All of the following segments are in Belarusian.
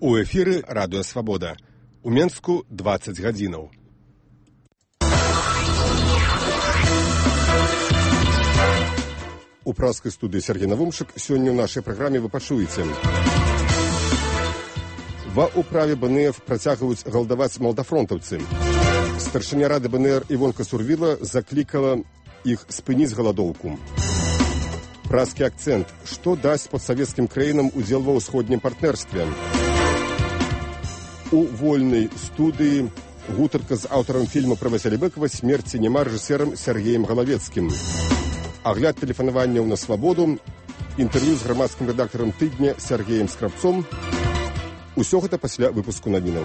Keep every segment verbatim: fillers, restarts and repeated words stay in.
У эфіры Радыё Свабода. У Менску дваццаць гадзінаў. У праскай студыі Сергей Навумшык сёння ў нашай праграме вы пачуеце. Ва ўправе БНФ працягваюць галдаваць малдафронтаўцы. Старшыня рады БНР Івонка Сурвіла заклікала іх спыніць галадоўку. Праскі акцэнт. Што дасць постсавецкім краінам удзел ва ўсходнім партнерстве? У вольнай студыі гутарка з аўтарам фільма пра Васіля Быкова «Смерці няма» рэжысэрам Сергеем Галавецкім. Агляд тэлефанаванняў на свабоду, інтэрв'ю з грамадскім рэдактарам тыдня Сергеем Скрабцом. Усё гэта пасля выпуску навінаў.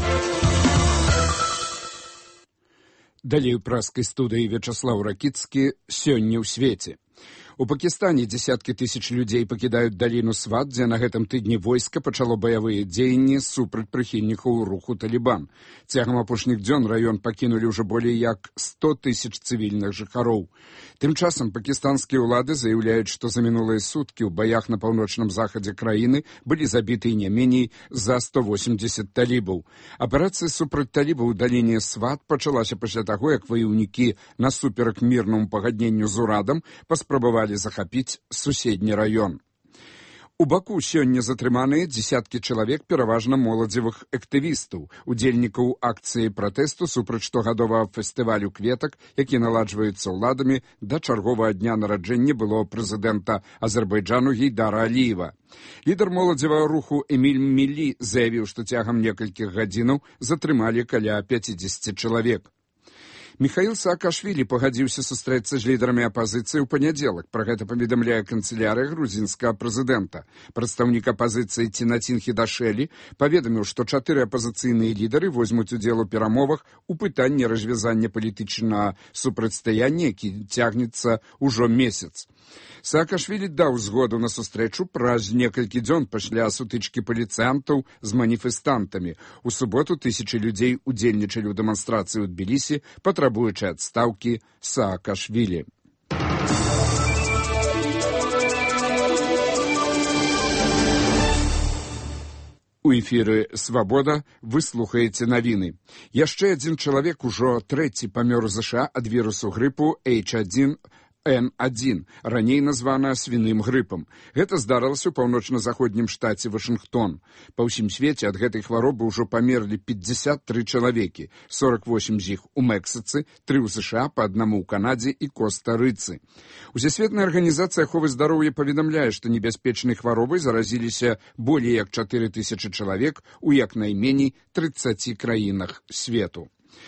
Далей у праскай студыі Вячаслаў Ракіцкі «Сёння ў свеце». У Пакістане дзесяткі тысяч людзей пакідаюць даліну Сват, дзе на гэтым тыдні войска пачало баявыя дзеянні супраць прыхільнікаў руху Талібан. Цягам апошніх дзён раён пакінулі ўжо болей як сто тысяч цывільных жыхароў. Тым часам пакістанскія ўлады заяўляюць, што за мінулыя суткі ў баях на паўночным захадзе краіны былі забіты не меней за сто восемьдесят талібаў. Аперацыя супраць талібаў у даліне Сват пачалася пасля таго, як ваяўнікі насуперак мірнаму пагадненню з урадам паспрабавалі захапіць суседні раён. У Баку сёння затрыманыя дзесяткі чалавек, пераважна моладзевых актывістаў, удзельнікаў акцыі пратэсту супраць штогадовага фестывалю кветак, які наладжваецца ўладамі да чарговага дня нараджэння былого прэзідэнта Азербайджану Гейдара Аліева. Лідар моладзевага руху Эміль Мілі заявіў, што цягам некалькіх гадзінаў затрымалі каля пяцідзесяці чалавек. Михаил Саакашвілі пагадзіўся сустрэцца з лідарамі апазіцыі ў панядзелак. Пра гэта паведамляе канцылярыя грузінскага прэзідэнта. Прадстаўнік апазіцыі Цінацін Хідашэлі паведаміў, што чатыры апазіцыйныя лідары возьмуць удзел у перамовах у пытанні развязання палітычнага супрацьстаяння, які цягнецца ўжо месяц. Саакашвілі даў згоду на сустрэчу праз некалькі дзён пасля сутычкі паліцыянтаў з маніфестантамі. У суботу тысячы людзей удзельнічалі ў дэманстрацыі ў Тбілісі, патрабуючы адстаўкі Саакашвілі. У эфіры «Свабода» вы слухаеце навіны. Яшчэ адзін чалавек, ужо трэці, памёр у ЗША ад вірусу грыпу эйч адзін эн адзін, раней названа свіным грыпам. Гэта здарылася ў паўночна-заходнім штаце Вашынгтон. Па ўсім свеце ад гэтай хваробы ўжо памерлі пятьдесят три чалавекі, сорок восемь з іх у Мексіцы, тры ў ЗША, па аднаму ў Канадзе і Коста-Рыцы. Усесветная арганізацыя аховы здароўя паведамляе, што небяспечнай хваробай заразіліся болей як чатыры тысячы чалавек у як найменей трыццаці краінах свету.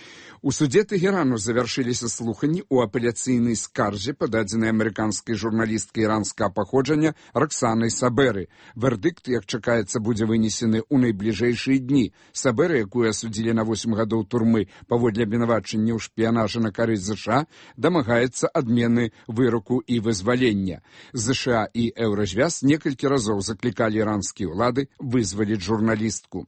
У судзе Тэгерану завяршыліся слуханні ў апеляцыйнай скарзе, пададзенай амерыканскай журналісткай іранскага паходжання Роксанай Сабэры. Вердыкт, як чакаецца, будзе вынесены ў найбліжэйшыя дні. Сабэры, якую асудзілі на восем гадоў турмы паводле абвінавачання ў шпіянажы на карысць ЗША, дамагаецца адмены выроку і вызвалення. ЗША і Еўразвяз некалькі разоў заклікалі іранскія ўлады вызваліць журналістку.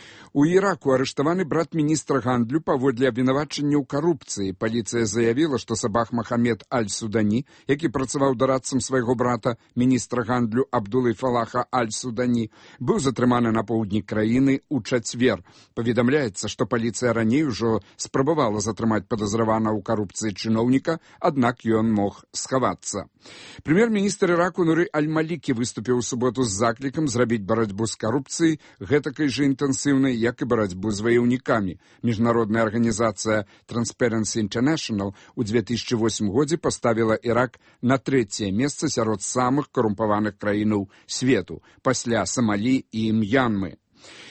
У Іраку арыштаваны брат міністра гандлю паводле абвінавачання ў карупцыі. Паліцыя заявіла, што Сабах Махамед Аль-Судані, які працаваў дарадцам свайго брата, міністра гандлю Абдулы Фалаха Аль-Судані, быў затрыманы на поўдні краіны ў чацвер. Паведамляецца, што паліцыя раней ужо спрабавала затрымаць падазраванага ў карупцыі чыноўніка, аднак ён мог схавацца. Прэм'ер-міністр Іраку Нуры Аль-Малікі выступіў у суботу з заклікам зрабіць барацьбу з карупцыяй гэтакай жа інтэнсіўнай, як і барацьбу з ваяўнікамі. Міжнародная арганізацыя Transparency International у две тысячи восьмым годзе паставіла Ірак на трэцяе месца сярод самых карумпаваных краінаў свету, пасля Самалі і М'янмы.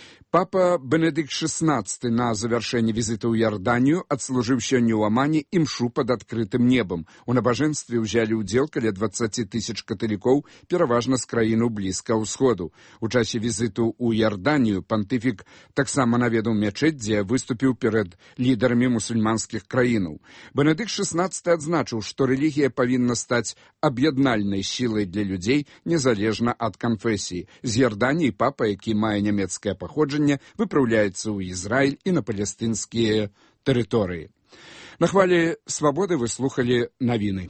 Папа Бенедыкт шестнадцаты на завяршэнне візіту ў Ярданію адслужыў сёння ў Амане імшу пад адкрытым небам. У набажэнстве ўзялі ўдзел каля дваццаці тысяч каталікоў, пераважна з краінаў Блізкага ўсходу. У часе візіту ў Ярданію пантыфік таксама наведаў мячэць, дзе выступіў перад лідарамі мусульманскіх краінаў. Бенедыкт шестнадцаты адзначыў, што рэлігія павінна стаць аб'яднальнай сілай для людзей, незалежна ад канфесіі. З Ярданіі папа, які мае нямецкае паходжанне, выпраўляецца ў Ізраіль і на палестынскія тэрыторыі. На хвалі свабоды вы слухалі навіны.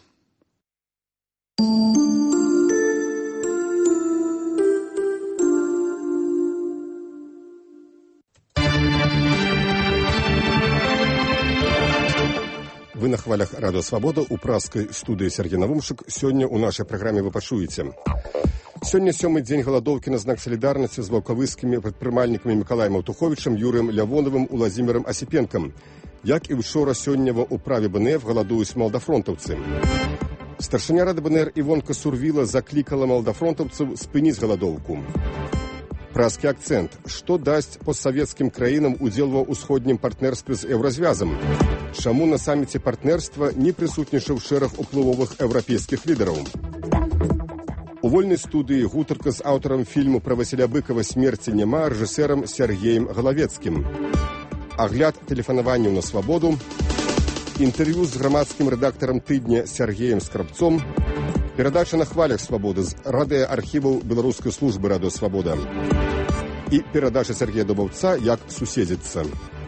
хвалях радыё Свабода ў праскай студыі Сергей Навумшык. Сёння ў нашай праграме вы пачуеце. Сёння сёмы дзень галадоўкі на знак салідарнасці з ваўкавыскімі прадпрымальнікамі Мікалаем Аўтуховічам, Юрыем Лявонавым, Уладзімірам Асіпенкам. Як і учора сёння ва ўправе БНФ галадуюць малдафронтаўцы. Старшыня рады БНР Івонка Сурвіла заклікала малдафронтаўцаў спыніць галадоўку. Праскі акцэнт. Што дасць постсавецкім краінам удзел ва ўсходнім партнерстве з еўразвязам? Чаму на саміце партнерства не прысутнічаў шэраг уплывовых еўрапейскіх лідараў? У вольнай студыі гутарка з аўтарам фільму пра Васіля Быкава «Смерці няма» рэжысэрам Сергеем Галавецкім. Агляд тэлефанаванняў на Свабоду. Інтэрв'ю з грамадскім рэдактарам тыдня Сергеем Скрабцом. Перадача на хвалях Свабоды з радыёархіваў Беларускай службы радыё Свабода. І перадача Сергея Дубаўца «Як суседзіцца».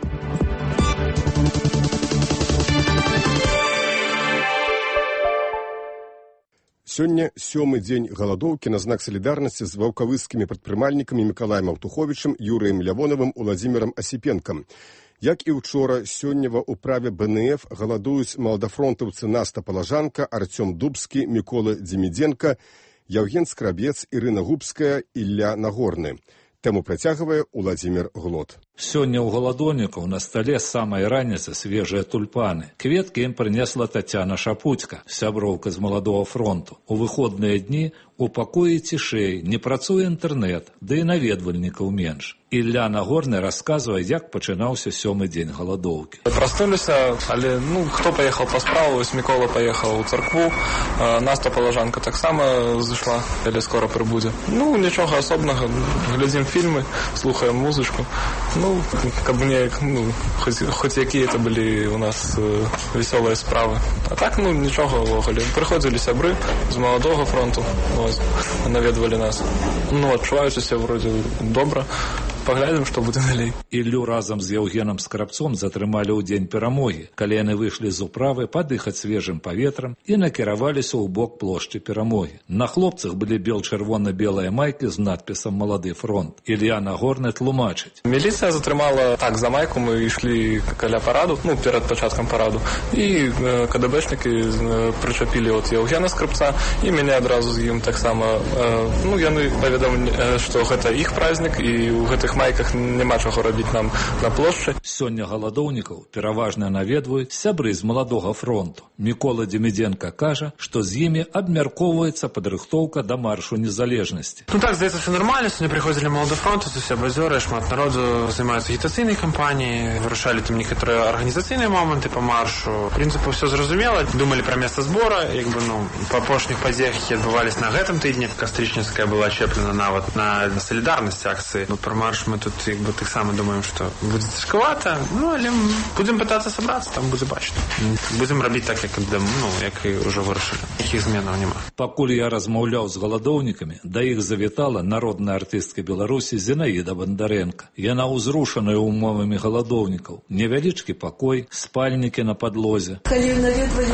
Сёння сёмы дзень галадоўкі на знак салідарнасці з ваўкавыскімі прадпрымальнікамі Мікалаем Аўтуховічам, Юрыем Лявонавым, Уладзімірам Асіпенкам. Як і учора, сёння ва ўправе БНФ галадуюць малдафронтаўцы Наста Палажанка, Арцём Дубскі, Мікола Дзімідзенка, Яўген Скрабец, Ірына Губская, Ілля Нагорны. Тэму працягвае Уладзімір Глот. Сёння ў галадоўнікаў на стале з самай раніцы свежыя тульпаны. Кветкі ім прынесла Тацяна Шапуцька, сяброўка з маладога фронту. У выходныя дні у пакоі цішэй, не працуе інтэрнэт, да і наведвальнікаў менш. Ілля Нагорны расказвае, як пачынаўся сёмы дзень галадоўкі. Прастуліся, але ну хто паехаў па справу, ось Мікола паехаў у царкву, Наста Палажанка таксама зышла, але скора прыбудзе. Ну нічога асобнага, глядзім фільмы, слухаем музычку. Ну, каб неяк, ну, хоць, хоць якія это былі у нас э, весёлыя справы. А так, ну, нічога ўвогуле. Прыходзілі сябры з маладога фронту, ось, наведвалі нас. Ну, адчуваюся вроде добра. Паглядзім, што будзе далей. Іллю разам з Яўгенам Скрабцом затрымалі ў дзень перамогі, калі яны выйшлі з управы падыхаць свежым паветрам і накіраваліся ў бок плошчы перамогі. На хлопцах былі бел-чырвона-белыя майкі з надпісам «Малады фронт». Ілля Нагорны тлумачыць. Міліцыя затрымала так за майку, мы ішлі каля параду, ну, перад пачаткам параду, і э, КДБшнікі э, прычапілі от Яўгена Скрабца, і мяне адразу з ім таксама, э, ну, яны паведамілі, э, што гэта іх празднік, і ў гэтых майках няма чаго рабіць нам на плошчы. Сёння галадоўнікаў пераважна наведваюць сябры з маладога фронту. Мікола Дзімідзенка кажа, што з імі абмяркоўваецца падрыхтоўка да маршу незалежнасці. Ну так, здаецца, все нормально. Сёння прыходзілі малады фронт, усе базёры, шмат народу займаюцца агітацыйнай кампаніяй, вырашалі там некаторыя арганізацыйныя моманты па маршу. В прынцыпе, ўсё зразумела. Думалі пра месца збора, як бы, ну, па апошніх падзеях, які адбываліся на гэтым тыдні. Кастрычніцкая была чэплена нават на салідарнасць акцыі. Ну, пра марш мы тут як бы таксама думаем, што будзе цяжкавата, ну, але будзем пытацца сабрацца, там будзе бачна. Будзем рабіць так, як, ну, як і ўжо вырашылі. Якіх зменаў няма. Пакуль я размаўляў з галадоўнікамі, да іх завітала народная артыстка Беларусі Зінаіда Бандарэнка. Яна ўзрушаная умовамі галадоўнікаў. Невялічкі пакой, спальнікі на падлозе. Калі наведвалі,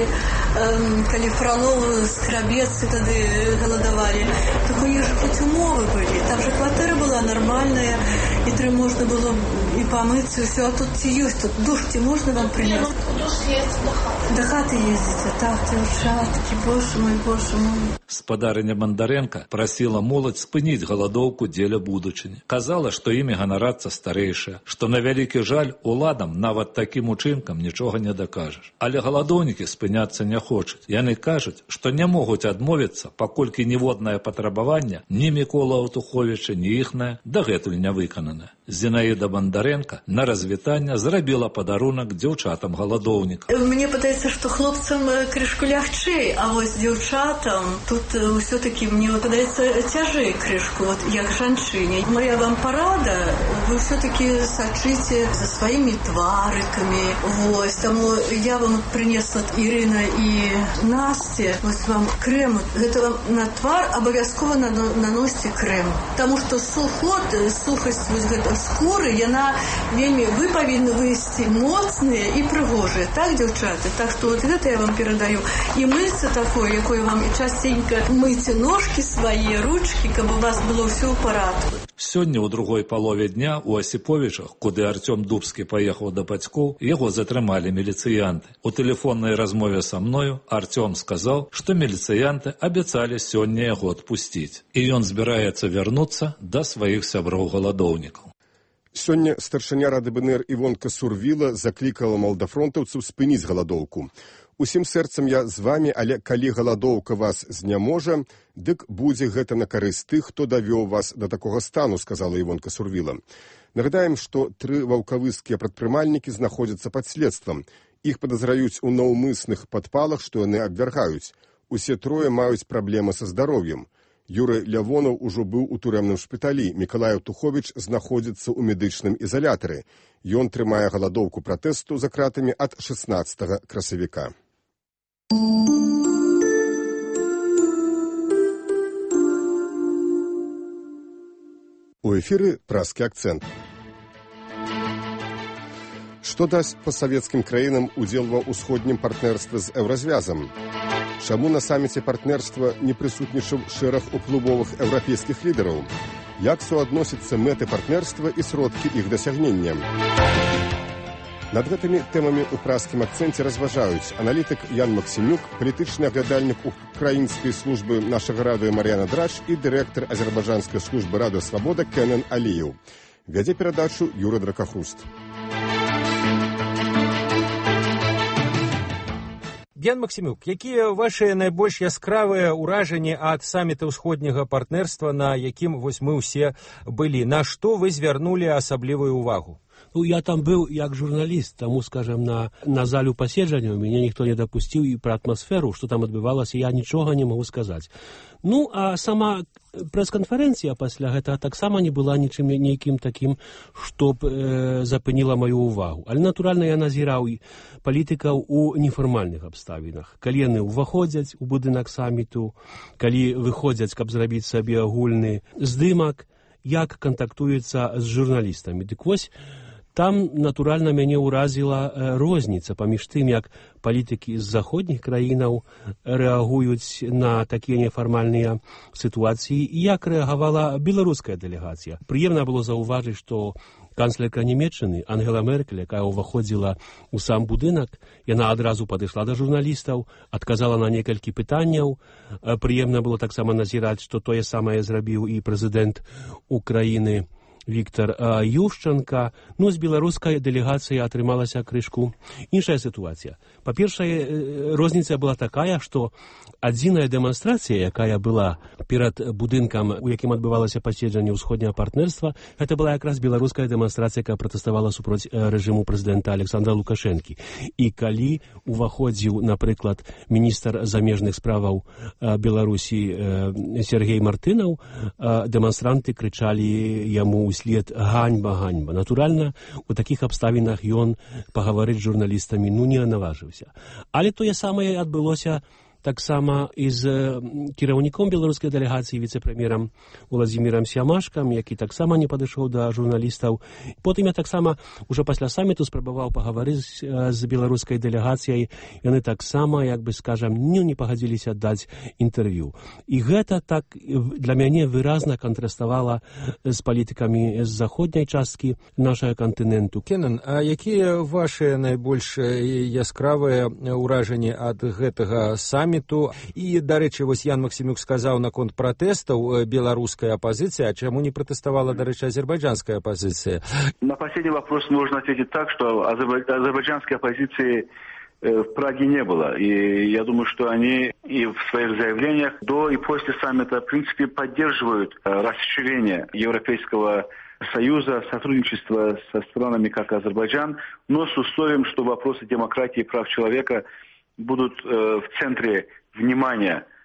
эм, калі Фролов, Скрабец і тады галадавалі, так у іх хоць умовы былі. Там же кватэра была нармальная, і тры можна было і памыцца, і ўсё. А тут ці ёсць, тут душ ці можна вам прынесці? Душ есть до хаты. До хаты ездзіце, так, дзяўчаткі, боже мой, боже мой. Спадарыня Бандарэнка прасіла моладзь спыніць галадоўку дзеля будучыні. Казала, што імі ганарацца старэйшыя, што на вялікі жаль уладам нават такім учынкам нічога не дакажаш. Але галадоўнікі спыняцца не хочуць. Яны кажуць, што не могуць адмовіцца, паколькі ніводнае патрабаванне ні Мікола Аўтуховіча, ні іхнае дагэтуль не выканана. Зінаіда Бандарэнка на развітанне зрабіла падарунак дзяўчатам галадоўнікаў. Мне падаецца, што хлопцам крышку лягчэй, а вось дзяўчатам тут ўсё-такі мне падаецца цяжэй крышку, вот як жанчыне. Моя вам парада, вы ўсё-такі сачыце за сваімі тварыкамі. Вось, таму я вам прынесла Ірына і Насце, вось вам крэм. Гэта вам на твар абавязкова наносьце крэм. Таму што сухот, сухасць якасць вось гэтай скуры, яна вельмі, вы павінны выйсці моцныя і прыгожыя, так, дзяўчаты? Так што вот гэта я вам перадаю. І мыцца такое, якое вам і частенька мыйце ножкі свае, ручкі, каб у вас было ўсё ў парадку. Сёння ў другой палове дня у Асіповічах, куды Артём Дубскі паехаў да бацькоў, яго затрымалі міліцыянты. У тэлефоннай размове са мною Артём сказаў, што міліцыянты абяцалі сёння яго адпусціць, і ён збіраецца вярнуцца да сваіх сяброў-галадоўнікаў. Сёння старшыня Рады БНР Івонка Сурвіла заклікала малдафронтаўцаў спыніць галадоўку. Усім сэрцам я з вамі, але калі галадоўка вас зняможа, дык будзе гэта на карысць тых, хто давёў вас да такога стану, сказала Івонка Сурвіла. Нагадаем, што тры ваўкавыскія прадпрымальнікі знаходзяцца пад следствам. Іх падазраюць у наўмысных падпалах, што яны абвяргаюць. Усе трое маюць праблемы са здароўем. Юрый Лявонаў ужо быў у турэмным шпіталі. Мікалай Туховіч знаходзіцца ў медычным ізалятары. Ён трымае галадоўку пратэсту за кратамі ад шаснаццатага красавіка. У эфіры «Праскі акцэнт». Што дасць пасавецкім краінам удзел ва ўсходнім партнерстве з еўразвязам? Чаму на саміце партнерства не прысутнічаў шэраг уплывовых еўрапейскіх лідараў? Як суадносяцца мэты партнерства і сродкі іх дасягнення? Над гэтымі тэмамі ў праскім акцэнце разважаюць аналітык Ян Максімюк, палітычны аглядальнік украінскай службы нашага радыё Мар'яна Драч і дырэктар азербайджанскай службы Радыё Свабода Кенен Аліеў. Вядзе перадачу Юры Дракахруст. Ян Максімюк, якія вашыя найбольш яскравыя ўражанні ад саміта ўсходняга партнерства, на якім вось мы ўсе былі? На што вы звярнулі асаблівую ўвагу? Ну, я там был як журналист, тому, скажем, на, на залю паседжання меня никто не допустил, и про атмосферу, что там адбывалася, я нічога не могу сказать. Ну, а сама прэс-канферэнцыя пасля гэта таксама не была нічым нейкім такім, што б э, запыніла маю ўвагу. Але, натуральна, я назіраў палітыкаў у нефармальных абставінах. Калі яны ўваходзяць у будынак саміту, калі выходзяць, каб зрабіць сабе агульны здымак, як кантактуецца з журналістамі. Дык вось, там, натуральна, мяне ўразіла э, розніца паміж тым, як палітыкі з заходніх краінаў рэагуюць на такія нефармальныя сітуацыі і як рэагавала беларуская дэлегацыя. Прыемна было заўважыць, што канцлерка Нямецчыны Ангела Меркель, якая ўваходзіла ў сам будынак, яна адразу падышла да журналістаў, адказала на некалькі пытанняў. Прыемна было таксама назіраць, што тое самае зрабіў і прэзідэнт Украіны Віктор Ющенко. Ну, з беларускай дэлегацыяй атрымалася крышку іншая сітуацыя. Па-першае, розніца была такая, што адзіная дэманстрацыя, якая была перад будынкам, у якім адбывалася паседжанне ўсходняга партнерства, гэта была якраз беларуская дэманстрацыя, якая пратэставала супроць рэжыму прэзідэнта Александра Лукашэнкі. І калі уваходзіў, напрыклад, міністр замежных справаў Беларусі Сергей Мартынаў, дэманстранты крычалі яму след ганьба, ганьба. Натуральна, у такіх абставінах ён пагаварыць з журналістамі ну не наважыўся. Але тое самае адбылося таксама і з кіраўніком беларускай дэлегацыі, віцэ-прэм'ерам Уладзімірам Сямашкам, які таксама не падышоў да журналістаў. Потым я таксама ўжо пасля саміту спрабаваў пагаварыць з беларускай дэлегацыяй. Яны таксама, як бы скажам, ну, не пагадзіліся даць інтэрв'ю. І гэта так для мяне выразна кантраставала з палітыкамі з заходняй часткі нашага кантыненту. Кенен, а якія вашыя найбольш яскравыя ўражанні ад гэтага саміту? І, дарэчы, вось Ян Максімюк сказаў наконт пратэстаў беларускай апозиции, а чему не протестовала, дарэчы, азербайджанская оппозиция? На последний вопрос можно ответить так, что азербайджанской оппозиции в Праге не было. И я думаю, что они и в своих заявлениях до и после саммита, в принципе, поддерживают расширение Европейского Союза, сотрудничество со странами, как Азербайджан, но с условием, что вопросы демократии и прав человека будут э, в центре внимания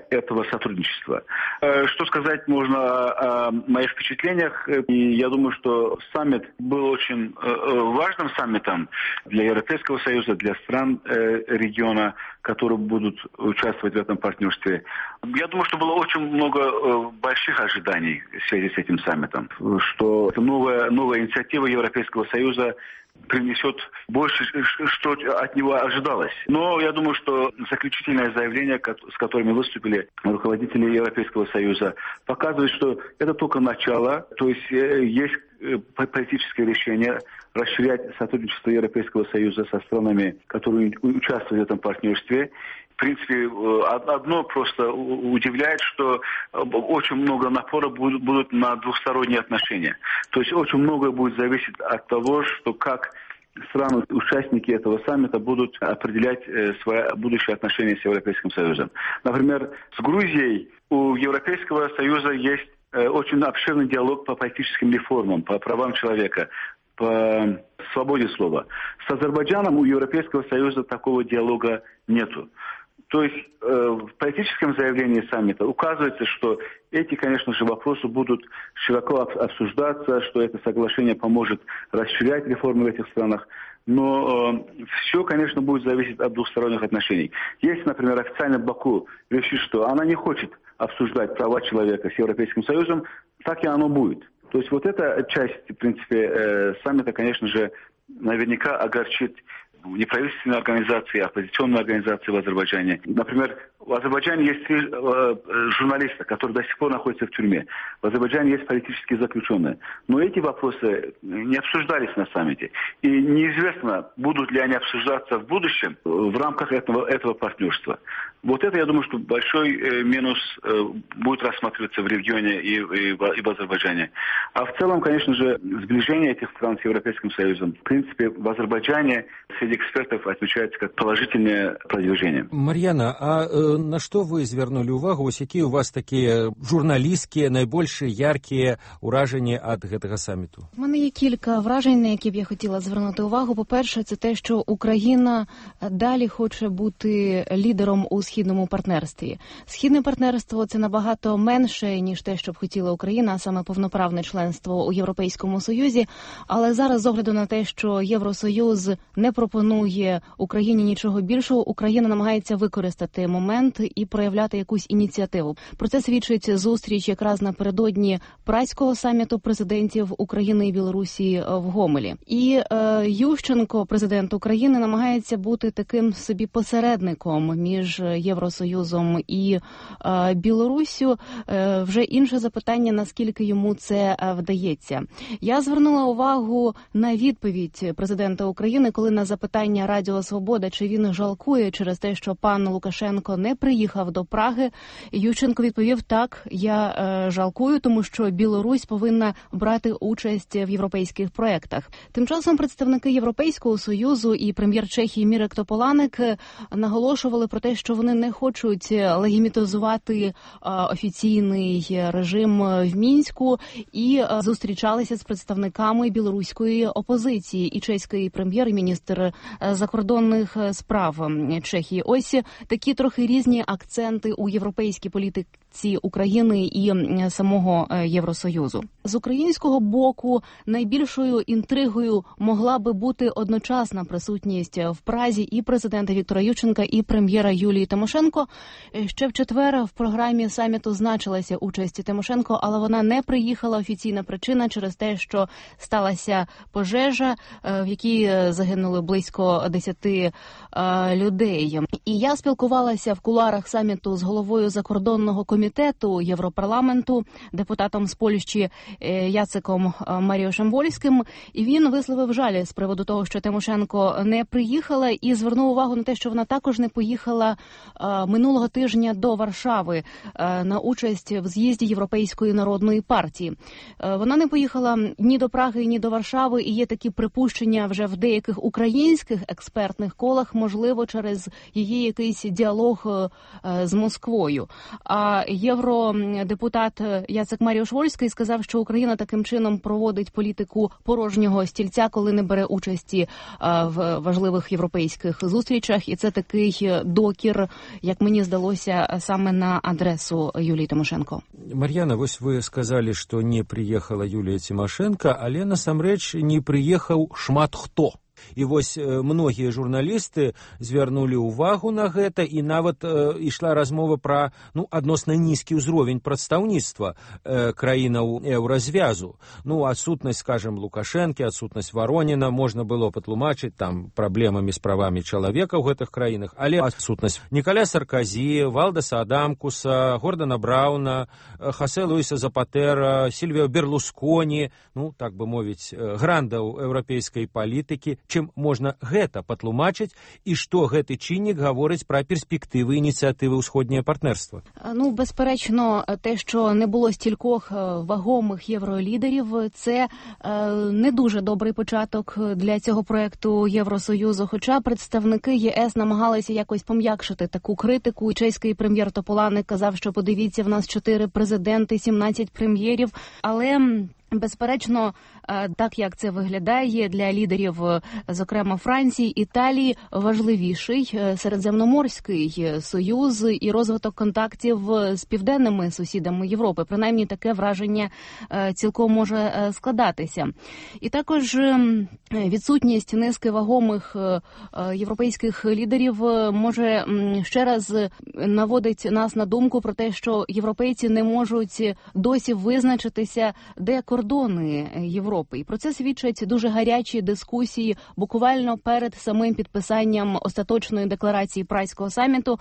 этого сотрудничества. Что сказать можно о моих впечатлениях? И я думаю, что саммит был очень важным саммитом для Европейского Союза, для стран региона, которые будут участвовать в этом партнерстве. Я думаю, что было очень много больших ожиданий в связи с этим саммитом, что новая, новая инициатива Европейского Союза принесет больше, что от него ожидалось. Но я думаю, что заключительное заявление, с которыми выступили руководители Европейского Союза, показывает, что это только начало, то есть есть политическое решение расширять сотрудничество Европейского Союза со странами, которые участвуют в этом партнерстве. В принципе, одно просто удивляет, что очень много напора будут на двухсторонние отношения. То есть очень многое будет зависеть от того, что как страны-участники этого саммита будут определять свои будущие отношения с Европейским Союзом. Например, с Грузией у Европейского Союза есть очень обширный диалог по политическим реформам, по правам человека, по свободе слова. С Азербайджаном у Европейского Союза такого диалога нету. То есть э, в политическом заявлении саммита указывается, что эти, конечно же, вопросы будут широко обсуждаться, что это соглашение поможет расширять реформы в этих странах. Но э, все, конечно, будет зависеть от двухсторонних отношений. Если, например, официально Баку решит, что она не хочет обсуждать права человека с Европейским Союзом, так и оно будет. То есть вот эта часть, в принципе, э, саммита, конечно же, наверняка огорчит неправительственные организации, оппозиционные организации в Азербайджане. Например, в Азербайджане есть три э, журналиста, которые до сих пор находятся в тюрьме. В Азербайджане есть политические заключенные. Но эти вопросы не обсуждались на саммите. И неизвестно, будут ли они обсуждаться в будущем в рамках этого, этого партнерства. Вот это, я думаю, что большой э, минус э, будет рассматриваться в регионе и, и, в, и в Азербайджане. А в целом, конечно же, сближение этих стран с Европейским Союзом, в принципе, в Азербайджане среди экспертов отмечается как положительное продвижение. Мар'яна, а э, на што вы звярнулі ўвагу, вось якія у вас такія журналісцкія найбольш яркія ўражанні ад гэтага саміту? У мене є кілька вражень, на які б я хотіла звернути увагу. По-перше, це те, що Україна далі хоче бути лідером у східному партнерстві. Східне партнерство – це набагато менше, ніж те, що б хотіла Україна, а саме повноправне членство у Європейському Союзі. Але зараз, з огляду на те, що Євросоюз не пропонує Україні нічого більшого, Україна намагається використати момент і проявляти якусь ініціативу. Про це свідчить зустріч якраз напередодні Празького саміту президентів України і Білорусі в Гомелі. І е, Ющенко, президент України, намагається бути таким собі посередником між Євросоюзом і е, Білоруссю. Е, вже інше запитання, наскільки йому це вдається. Я звернула увагу на відповідь президента України, коли на запитання Радіо Свобода, чи він жалкує через те, що пан Лукашенко не приїхав до Праги, Ющенко відповів: так, я е, жалкую, тому що Білорусь повинна брати участь в європейських проєктах. Тим часом представники Європейського Союзу і прем'єр Чехії Мірек Тополанек наголошували про те, що вони не хочуть легімітизувати е, офіційний режим в Мінську, і е, зустрічалися з представниками білоруської опозиції і чеський прем'єр-міністр закордонних справ Чехії. Ось такі трохи різні акценти у європейській політиці України і самого Євросоюзу. З українського боку найбільшою інтригою могла би бути одночасна присутність в Празі і президента Віктора Ющенка, і прем'єра Юлії Тимошенко. Ще в четвер в програмі саміту значилася участь Тимошенко, але вона не приїхала. Офіційна причина через те, що сталася пожежа, в якій загинули близько десяти людей. І я спілкувалася в кулуарах саміту з головою закордонного комітету Європарламенту, депутатом з Польщі Яцеком Маріушем Вольським, і він висловив жаль з приводу того, що Тимошенко не приїхала, і звернув увагу на те, що вона також не поїхала минулого тижня до Варшави на участь в з'їзді Європейської народної партії. Вона не поїхала ні до Праги, ні до Варшави, і є такі припущення вже в деяких українських експертних колах, можливо, через її якийсь діалог з Москвою. А євродепутат Яцек Маріуш-Вольський сказав, що Україна таким чином проводить політику порожнього стільця, коли не бере участі в важливих європейських зустрічах. І це такий докір, як мені здалося, саме на адресу Юлії Тимошенко. Мар'яна, ось ви сказали, що не приїхала Юлія Тимошенко, але насамрэч не приїхав шмат хто. І вось многія журналісты звярнулі ўвагу на гэта, і нават э, ішла размова пра ну, адносна нізкі ўзровень прадстаўніцтва э, краінаў еўразвязу. Ну, адсутнасць, скажем, Лукашэнкі, адсутнасць Вароніна можна было патлумачыць там праблемамі з правамі чалавека ў гэтых краінах, але адсутнасць Нікаля Сарказі, Валдаса Адамкуса, Гордана Брауна, Хосе Луіса Запатера, Сільвіо Берлусконі, ну, так бы мовіць, грандаў еўрапейскай палітыкі, чым можна гэта патлумачыць і што гэты чыннік гаворыць пра перспектывы ініцыятывы ўсходняе партнерства? Ну, безперечно, те, що не було стількох вагомих євролідерів, це не дуже добрий початок для цього проекту Євросоюзу, хоча представники ЄС намагалися якось пом'якшити таку критику. Чеський прем'єр Тополаник казав, що подивіться, в нас чотири президенти, сімнадцять прем'єрів, але безперечно, так як це виглядає для лідерів, зокрема Франції, Італії, важливіший Середземноморський союз і розвиток контактів з південними сусідами Європи. Принаймні таке враження цілком може складатися. І також відсутність низки вагомих європейських лідерів може ще раз наводить нас на думку про те, що європейці не можуть досі визначитися, де кордони Європи. І про це свідчать дуже гарячі дискусії буквально перед самим підписанням остаточної декларації Празького саміту,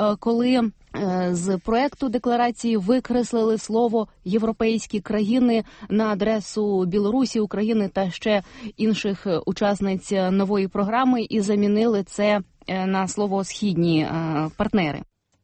коли з проекту декларації викреслили слово «європейські країни» на адресу Білорусі, України та ще інших учасниць нової програми і замінили це на слово «східні партнери».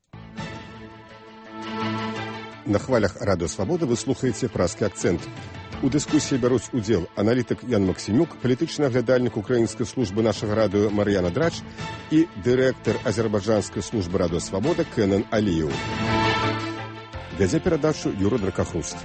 На хвалях Радіо Свобода ви слухаєте «Празкі акцент». У дискусії беруть уділ аналітик Ян Максимюк, політичний оглядальник Української служби нашого радіо Мар'яна Драч і директор Азербайджанської служби Радіо Свобода Кенен Алієв. Вядзе передачу Юра Дракохруст.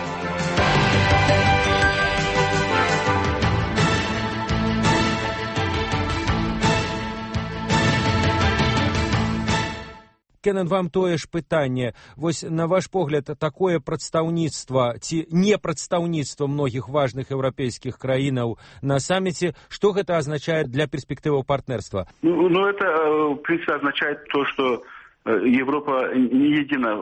Кенен, вам тое ж пытанне. Вось, на ваш погляд, такое прадстаўніцтва ці не прадстаўніцтва многіх важных еўрапейскіх краінаў на саммите, что гэта означает для перспективы партнерства? Ну, ну, это, в принципе, означает то, что Европа не едина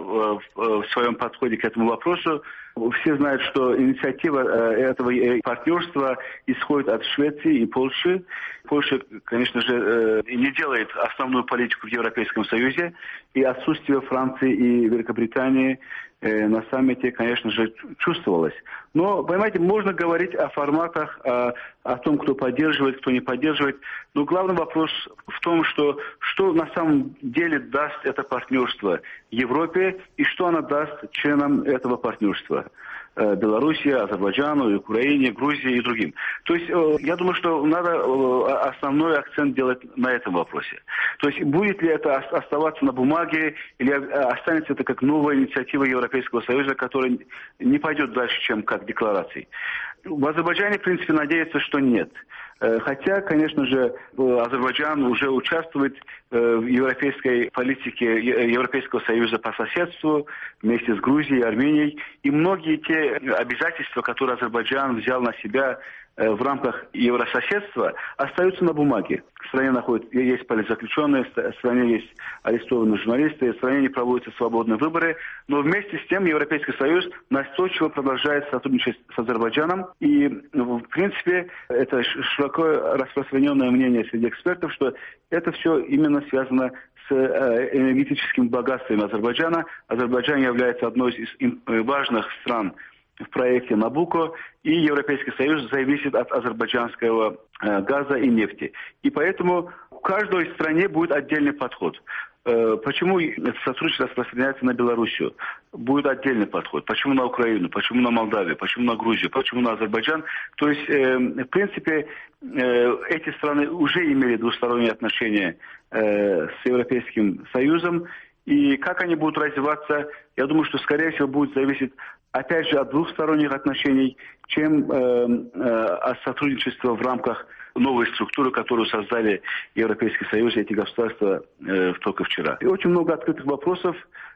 в своем подходе к этому вопросу. Все знают, что инициатива этого партнерства исходит от Швеции и Польши. Польша, конечно же, не делает основную политику в Европейском Союзе, и отсутствие Франции и Великобритании на саммите, конечно же, чувствовалось. Но, понимаете, можно говорить о форматах, о, о том, кто поддерживает, кто не поддерживает. Но главный вопрос в том, что, что на самом деле даст это партнерство Европе и что она даст членам этого партнерства. Белоруссии, Азербайджану, Украине, Грузии и другим. То есть я думаю, что надо основной акцент делать на этом вопросе. То есть будет ли это оставаться на бумаге или останется это как новая инициатива Европейского Союза, которая не пойдет дальше, чем как декларации. В Азербайджане, в принципе, надеется, что нет. Хотя, конечно же, Азербайджан уже участвует в европейской политике Европейского Союза по соседству вместе с Грузией и Арменией. И многие те обязательства, которые Азербайджан взял на себя в рамках еврососедства, остаются на бумаге. В стране находят, есть политзаключенные, в стране есть арестованные журналисты, в стране не проводятся свободные выборы. Но вместе с тем Европейский Союз настойчиво продолжает сотрудничать с Азербайджаном. И, в принципе, это широко распространенное мнение среди экспертов, что это все именно связано с энергетическим богатством Азербайджана. Азербайджан является одной из важных стран в проекте «Набуко», и Европейский Союз зависит от азербайджанского газа и нефти. И поэтому в каждой стране будет отдельный подход. Почему это сотрудничество распространяется на Белоруссию? Будет отдельный подход. Почему на Украину? Почему на Молдавию? Почему на Грузию? Почему на Азербайджан? То есть, в принципе, эти страны уже имели двусторонние отношения с Европейским Союзом. И как они будут развиваться, я думаю, что, скорее всего, будет зависеть, опять же, от двухсторонних отношений, чем э, э, от сотрудничества в рамках новой структуры, которую создали Европейский Союз и эти государства э, только вчера. И очень много открытых вопросов.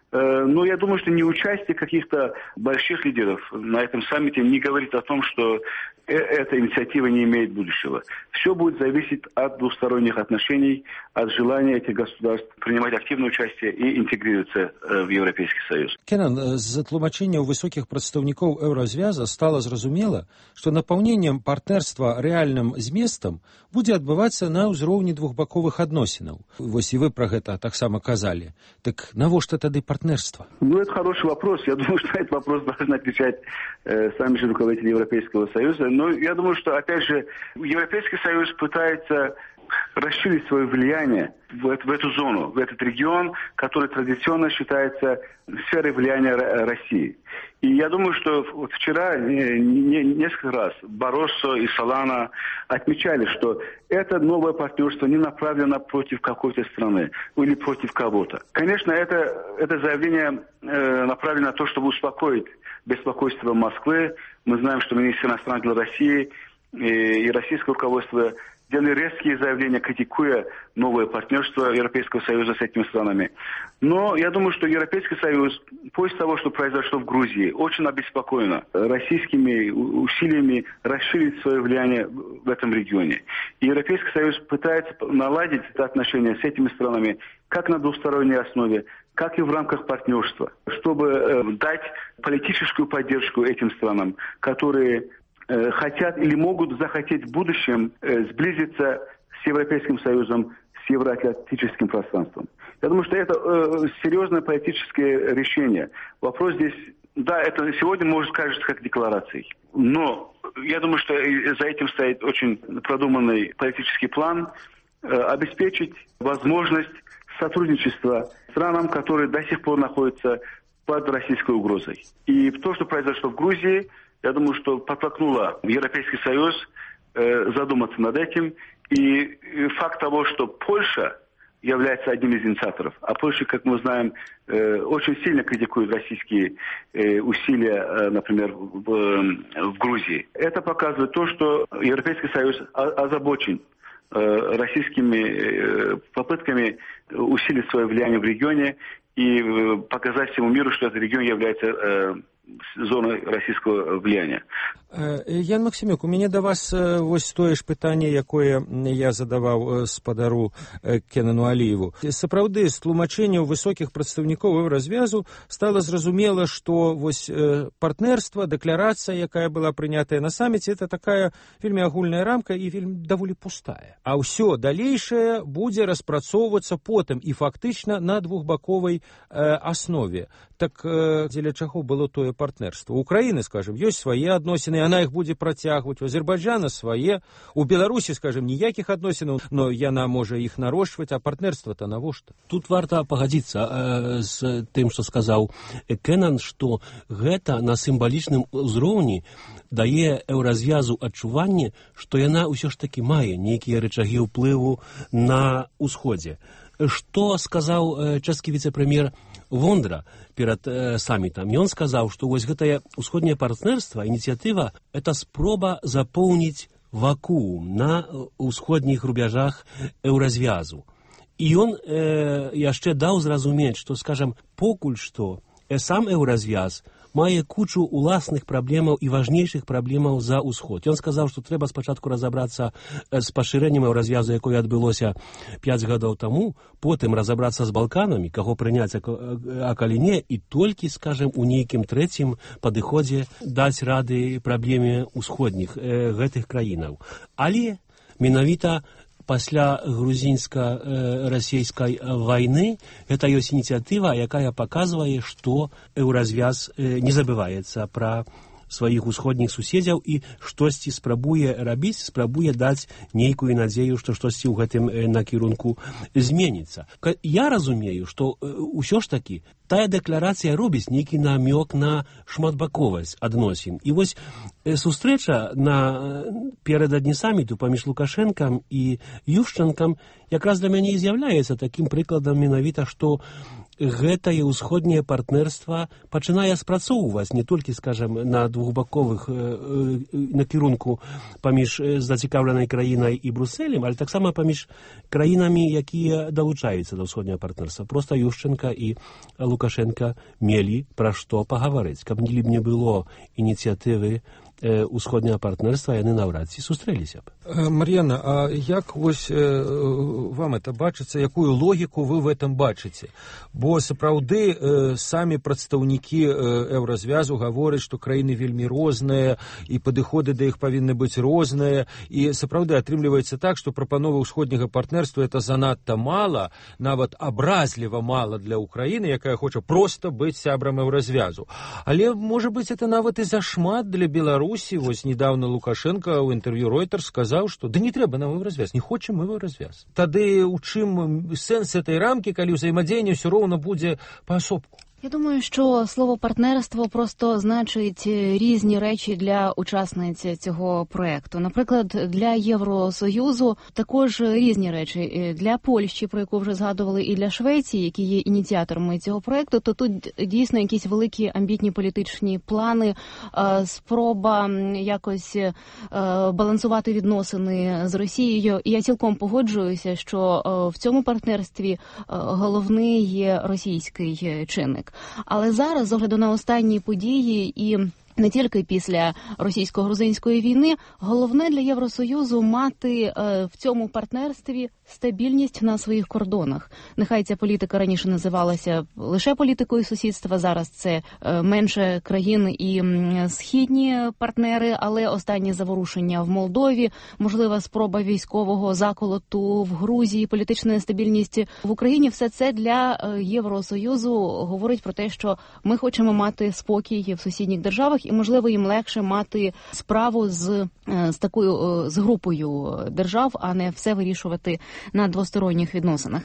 Но я думаю, что неучастие каких-то больших лидеров на этом саммите не говорит о том, что эта инициатива не имеет будущего. Все будет зависеть от двусторонних отношений, от желания этих государств принимать активное участие и интегрироваться в Европейский Союз. Кенан, з тлумачэнняў высокіх прадстаўнікоў еўразвяза стала зразумела, што напаўненнем партнерства рэальным зместам будзе адбывацца на ўзроўні двухбаковых адносінаў. Вось і вы пра гэта таксама казалі. Так навошта тады партнерство? Ну, это хороший вопрос. Я думаю, что этот вопрос должны отвечать э, сами же руководители Европейского Союза. Но я думаю, что, опять же, Европейский Союз пытается расширить свое влияние в, в эту зону, в этот регион, который традиционно считается сферой влияния России. И я думаю, что вот вчера не, не, несколько раз Барроссо и Солана отмечали, что это новое партнерство не направлено против какой-то страны или против кого-то. Конечно, это, это заявление э, направлено на то, чтобы успокоить беспокойство Москвы. Мы знаем, что министр иностранных дел России и, и российское руководство делали резкие заявления, критикуя новое партнерство Европейского Союза с этими странами. Но я думаю, что Европейский Союз, после того, что произошло в Грузии, очень обеспокоен российскими усилиями расширить свое влияние в этом регионе. И Европейский Союз пытается наладить это отношение с этими странами как на двусторонней основе, как и в рамках партнерства, чтобы э, дать политическую поддержку этим странам, которые э, хотят или могут захотеть в будущем э, сблизиться с Европейским Союзом, с евроатлантическим пространством. Я думаю, что это э, серьезное политическое решение. Вопрос здесь, да, это сегодня может кажется как декларацией, но я думаю, что за этим стоит очень продуманный политический план э, обеспечить возможность сотрудничества странам, которые до сих пор находятся под российской угрозой. И то, что произошло в Грузии, я думаю, что подтолкнуло Европейский Союз э, задуматься над этим. И, и факт того, что Польша является одним из инициаторов, а Польша, как мы знаем, э, очень сильно критикует российские э, усилия, э, например, в, э, в Грузии. Это показывает то, что Европейский Союз озабочен российскими попытками усилить свое влияние в регионе и показать всему миру, что этот регион является зоной российского влияния. Ян Максимюк, у мяне да вас вось тое ж пытанне, якое я задаваў спадару Кенану Аліеву. Сапраўды, з тлумачэнняў высокіх прадстаўнікоў еўразвязу стала зразумела, што вось партнерства, дэкларацыя, якая была прынятая на саміце, это такая вельмі агульная рамка і вельмі даволі пустая. А ўсё далейшае будзе распрацоўвацца потым і фактычна на двухбаковай аснове. Так дзеля чаго было тое партнерство? У Украіны, скажем, ёсць свае адносіны, яна іх будзе працягваць, у Азербайджана свае, у Беларусі, скажем, ніякіх адносінаў, но яна можа іх нарошчваць, а партнерства-то навошта? Тут варта пагадзіцца э, з тым, што сказаў Кенан, што гэта на сімвалічным узроўні дае еўразвязу адчуванне, што яна ўсё ж такі мае нейкія рычагі ўплыву на ўсходзе. Што сказаў чэшскі віцэ-прэм'ер Вондра перад э, самітам? Ён сказаў, што вось гэтае ўсходняе партнерства, ініцыятыва, это спроба запоўніць вакуум на ўсходніх рубяжах еўразвязу. І ён э, яшчэ даў зразумець, што, скажам, покуль што э, сам еўразвяз мае кучу уласных праблемаў і важнейшых праблемаў за ўсход. Ён сказаў, што трэба спачатку разабрацца з пашырэннем еўразвязу, якое адбылося пяць гадоў таму, потым разабрацца з Балканамі, каго прыняць, а калі не, і толькі, скажем, у нейкім трэцім падыходзе даць рады праблеме ўсходніх э, гэтых краінаў. Але менавіта пасля грузінска-расійскай вайны гэта ёсць ініцыятыва, якая паказвае, што еўразвяз не забываецца пра сваіх усходніх суседзяў і штосьці спрабуе рабіць, спрабуе даць нейкую надзею, што штосьці ў гэтым накірунку зменіцца. Я разумею, што ўсё ж такі тая дэкларацыя робіць нейкі намёк на шматбаковасць адносін. І вось сустрэча на перададні саміту паміж Лукашэнкам і Ющэнкам якраз для мяне і з'яўляецца такім прыкладам менавіта, што гэтае ўсходняе партнерства пачынае спрацоўваць не толькі, скажем, на двухбаковых накірунку паміж зацікаўленай краінай і Брусэлем, але таксама паміж краінамі, якія далучаюцца да ўсходняга партнерства. Проста Ющенка і Лукашенка мелі пра што пагаварыць. Каб не было ініцыятывы усходняга партнерства, яны наўрад ці сустрэліся б. Мар'яна, а як вось вам это бачыцца, якую логіку вы в этом бачыце? Бо сапраўды самі прадстаўнікі еўразвязу гавораць, што краіны вельмі розныя і падыходы да іх павінны быць розныя, і сапраўды атрымліваецца так, што прапановы ўсходняга партнерства это занадта мала, нават абразліва мала для Украіны, якая хоча проста быць сябрам еўразвязу. Але, можа быць, это нават і зашмат для Беларусі. Вось недавно Лукашенко ў інтэрв'ю Reuters сказаў, што да не трэба нам еўразвяз, не хочам мы еўразвяз. Тады у чым сэнс этой рамкі, калі ўзаемадзеянне ўсё роўна будзе паасобку? Я думаю, що слово партнерство просто значить різні речі для учасниць цього проекту. Наприклад, для Євросоюзу також різні речі. Для Польщі, про яку вже згадували, і для Швеції, які є ініціаторами цього проекту, то тут дійсно якісь великі амбітні політичні плани, спроба якось балансувати відносини з Росією. І я цілком погоджуюся, що в цьому партнерстві головний є російський чинник. Але зараз, з огляду на останні події і не тільки після російсько-грузинської війни, головне для Євросоюзу мати е, в цьому партнерстві стабільність на своїх кордонах. Нехай ця політика раніше називалася лише політикою сусідства, зараз це е, менше країн і м, східні партнери, але останні заворушення в Молдові, можлива спроба військового заколоту в Грузії, політична нестабільність в Україні, все це для е, Євросоюзу говорить про те, що ми хочемо мати спокій в сусідніх державах, і, можливо, їм легше мати справу з, з такою, з групою держав, а не все вирішувати на двосторонніх відносинах.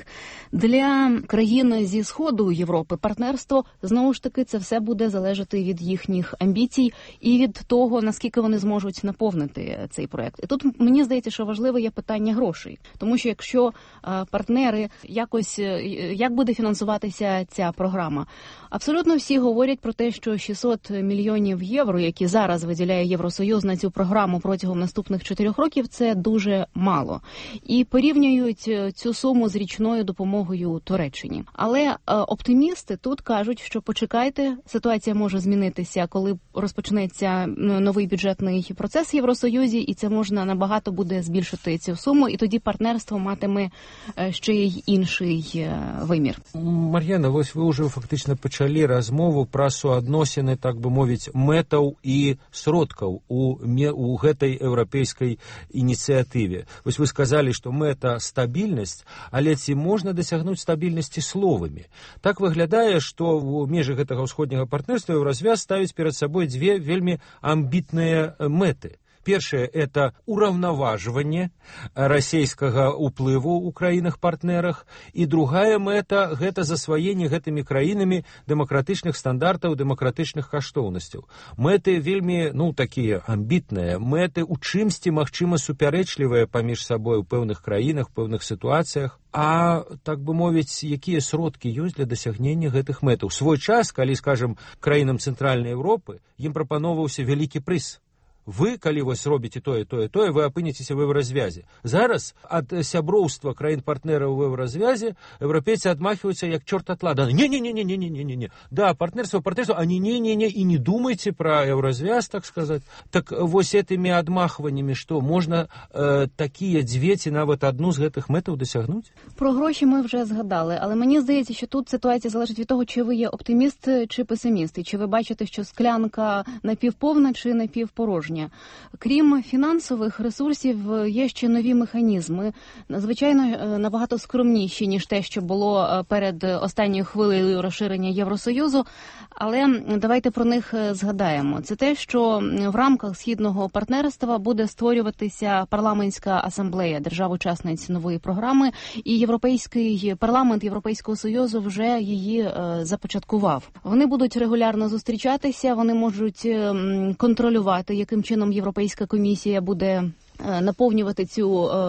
Для країн зі Сходу Європи партнерство, знову ж таки, це все буде залежати від їхніх амбіцій і від того, наскільки вони зможуть наповнити цей проект. І тут, мені здається, що важливе є питання грошей. Тому що якщо партнери якось, як буде фінансуватися ця програма? Абсолютно всі говорять про те, що шістсот мільйонів євро, які зараз виділяє Євросоюз на цю програму протягом наступних чотирьох років, це дуже мало. І порівнюють цю суму з річною допомогою Туреччині. Але оптимісти тут кажуть, що почекайте, ситуація може змінитися, коли розпочнеться новий бюджетний процес в Євросоюзі, і це можна набагато буде збільшити цю суму, і тоді партнерство матиме ще й інший вимір. Мар'яна, ось ви вже фактично почали розмову про суадносіни, так би мовити, мэтаў і сродкаў у, у гэтай еўрапейскай ініцыятыве. Вось вы сказалі, што мэта стабільнасць, але ці можна дасягнуць стабільнасці словамі? Так выглядае, што ў межы гэтага ўсходняга партнерства еўразвяз ставіць перад сабой дзве вельмі амбітныя мэты. Першае – это уравнаважванне расійскага ўплыву ў краінах-партнерах, і другая мэта – гэта засваенне гэтымі краінамі дэмакратычных стандартаў, дэмакратычных каштоўнасцяў. Мэты вельмі, ну, такія амбітныя, мэты ў чымсьці, магчыма, супярэчлівыя паміж сабой у пэўных краінах, у пэўных сітуацыях. А, так бы мовіць, якія сродкі ёсць для дасягнення гэтых мэтаў? Свой час, калі, скажем, краінам Цэнтральнай Еўропы, ім прапаноўваўся вялікі прыз. Вы, калі вось робіце тое, тое, тое, вы апынецеся в еўразвязе. Зараз ад сяброўства краін-партнераў в еўразвязе еўрапейцы адмахиваются як чорт ад ладана. Не-не-не-не-не-не-не-не. Да, партнерство, партнерство, а не-не-не-не, и не думайте про еўразвяз, так сказать. Так вось этими адмахваннями, что можна э, такія дзве ці нават адну з гэтых мэтаў дасягнуць? Про гроші ми вже згадали, але мені здається, що тут ситуація залежить від того, чи ви є оптиміст чи песиміст, і чи ви бачите, що склянка напівповна чи напівпорожня. Крім фінансових ресурсів, є ще нові механізми, звичайно, набагато скромніші, ніж те, що було перед останньою хвилею розширення Євросоюзу, але давайте про них згадаємо. Це те, що в рамках Східного партнерства буде створюватися парламентська асамблея держав-учасниць нової програми, і Європейський парламент Європейського Союзу вже її започаткував. Вони будуть регулярно зустрічатися, вони можуть контролювати, яким чином Європейська комісія буде наповнювати цю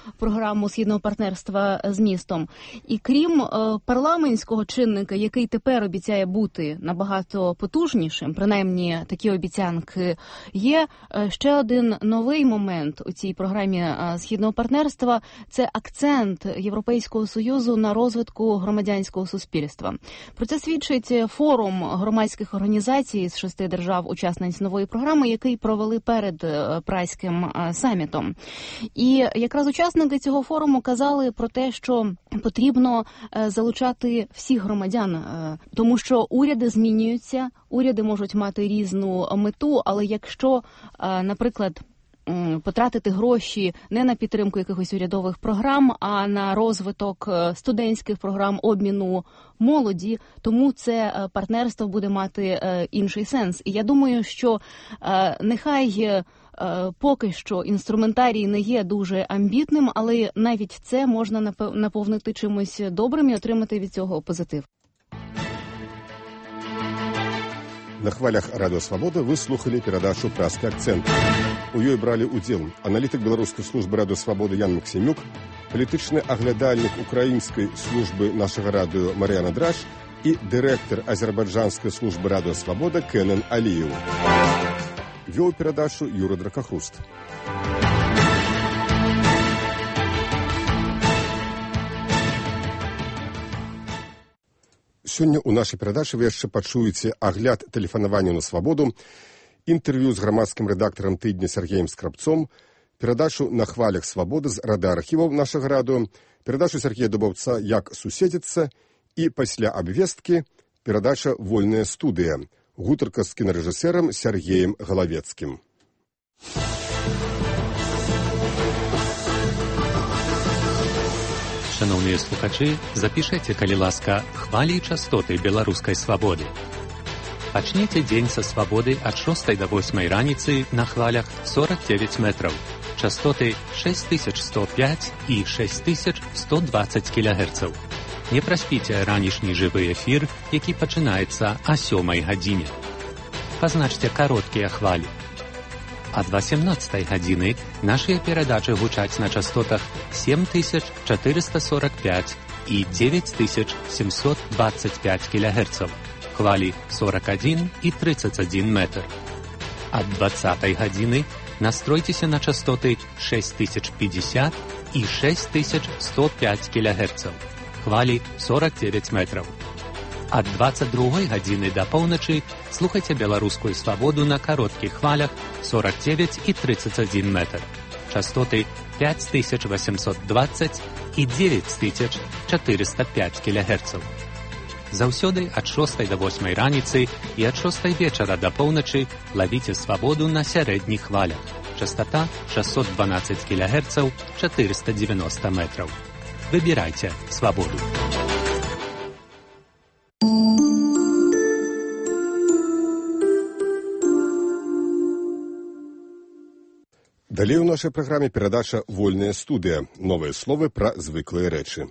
програму Східного партнерства з містом. І крім парламентського чинника, який тепер обіцяє бути набагато потужнішим, принаймні такі обіцянки є, ще один новий момент у цій програмі Східного партнерства – це акцент Європейського Союзу на розвитку громадянського суспільства. Про це свідчить форум громадських організацій з шести держав-учасниць нової програми, який провели перед Празьким самітом. І якраз учасники цього форуму казали про те, що потрібно залучати всіх громадян, тому що уряди змінюються, уряди можуть мати різну мету, але якщо, наприклад, потратити гроші не на підтримку якихось урядових програм, а на розвиток студентських програм обміну молоді, тому це партнерство буде мати інший сенс. І я думаю, що нехай поки що інструментарій не є дуже амбітним, але навіть це можна наповнити чимось добрим і отримати від цього позитив. На хвалях Радіо Свабода вы слухали перадачу «Празкі акцэнты». У ёй бралі ўдзел аналітык беларускай службы Радіо Свабода Ян Максімюк, палітычны аглядальнік украінскай службы нашага радыё Мар'яна Драж і дырэктар азербайджанскай службы Радіо Свабода Кенан Аліев. Вёў перадачу Юра Дракахруст. Сёння ў нашай перадачы вы яшчэ пачуеце агляд тэлефанавання на свабоду, інтэрв'ю з грамадскім рэдактарам тыдня Сергеем Скрабцом, перадачу на хвалях свабоды з радыаархіваў нашага радыё, перадачу Сергея Дубаўца «Як суседзіцца» і пасля абвесткі перадача «Вольная студыя», гутарка з кінарэжысэрам Сергеем Галавецкім. Шановныя слухачы, запішайце, калі ласка, хвалі і частоты беларускай свабоды. Пачніце дзень са свабоды ад шостай да восьмай раніцы на хвалях сорок девять метраў. Частоты шесть тысяч сто пять і шесть тысяч сто двадцать кілогерцаў. Не праспіце ранішні жывы эфір, які пачынаецца о сёмай гадзіне. Пазначце кароткія хвалі. Ад восемнадцатай гадзіны нашыя перадачы гучаць на частотах семь тысяч четыреста сорок пять і девять тысяч семьсот двадцать пять кілогерцаў. Хвалі сорок один і тридцать один метр. Ад двадцатай гадзіны настройцеся на частоты шесть тысяч пятьдесят і шесть тысяч сто пять кілогерцаў. Хвалі сорок девять метров. Ад двадцать другой гадзіны да поўначы слухайце беларускую свабоду на кароткіх хвалях сорок девять і тридцать один метр. Частоты пять тысяч восемьсот двадцать і девять тысяч четыреста пять кілогерцаў. Заўсёды ад шостай да восьмай раніцы і ад шостай вечара да поўначы лавіце свабоду на сярэдніх хвалях. Частота шестьсот двенадцать кілогерцаў, четыреста девяносто метров. Выбирайте свободу. Далей у нашай праграме перадача «Вольная студыя». Новыя словы пра звыклыя рэчы.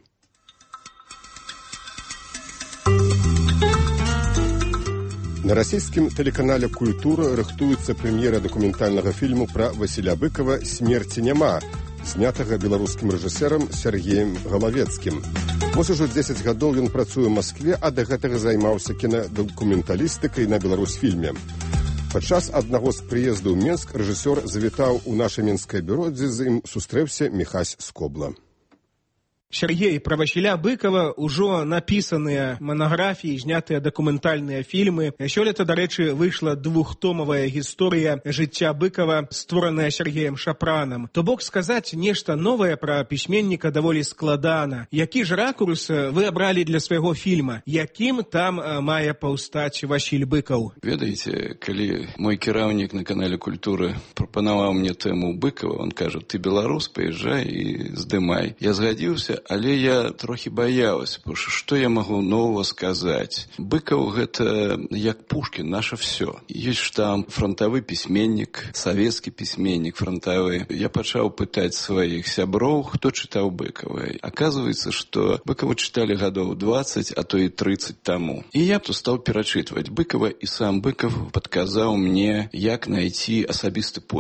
На расійскім тэлеканале «Культура» рыхтуецца прэм'ера дакументальнага фільму пра Васіля Быкова «Смерці няма», знятага беларускім рэжысэрам Сергеем Галавецкім. Вось ужо дзесяць гадоў ён працуе ў Маскве, а да гэтага займаўся кінадакументалістыкай на Беларусьфільме. Падчас аднаго з прыездаў у Менск рэжысёр завітаў у наша менскае бюро, дзе з ім сустрэўся Міхась Скобла. Сергей, про Васіля Быкова ўжо напісаныя манаграфіі, знятыя дакументальныя фільмы. Сёлета, дарэчы, выйшла двухтомавая гісторыя жыцця Быкова, створаная Сергеем Шапранам. То бок сказаць нешта новае пра пісьменніка даволі складана. Які ж ракурс вы абралі для свайго фільма? Якім там мае паўстаць Васіль Быкаў? Ведаеце, калі мой кіраўнік на канале «Культуры» прапанаваў мне тэму Быкова, он кажа, ты беларус, паязджай і здымай. Я згадзіўся, але я трохі баялась, потому что што я магу нового сказаць? Быкаў гэта як Пушкін, наша всё. Ёсць ж там фронтавы пісьменнік, савецкі пісьменнік фронтавы. Я пачаў пытаць сваіх сяброў, хто чытаў Быкава. Оказывается, что Быкава чыталі гадоў двадцать, а то і тридцать таму. І я то стаў перачытваць Быкава, і сам Быкаў падказаў мне, як найти асабісты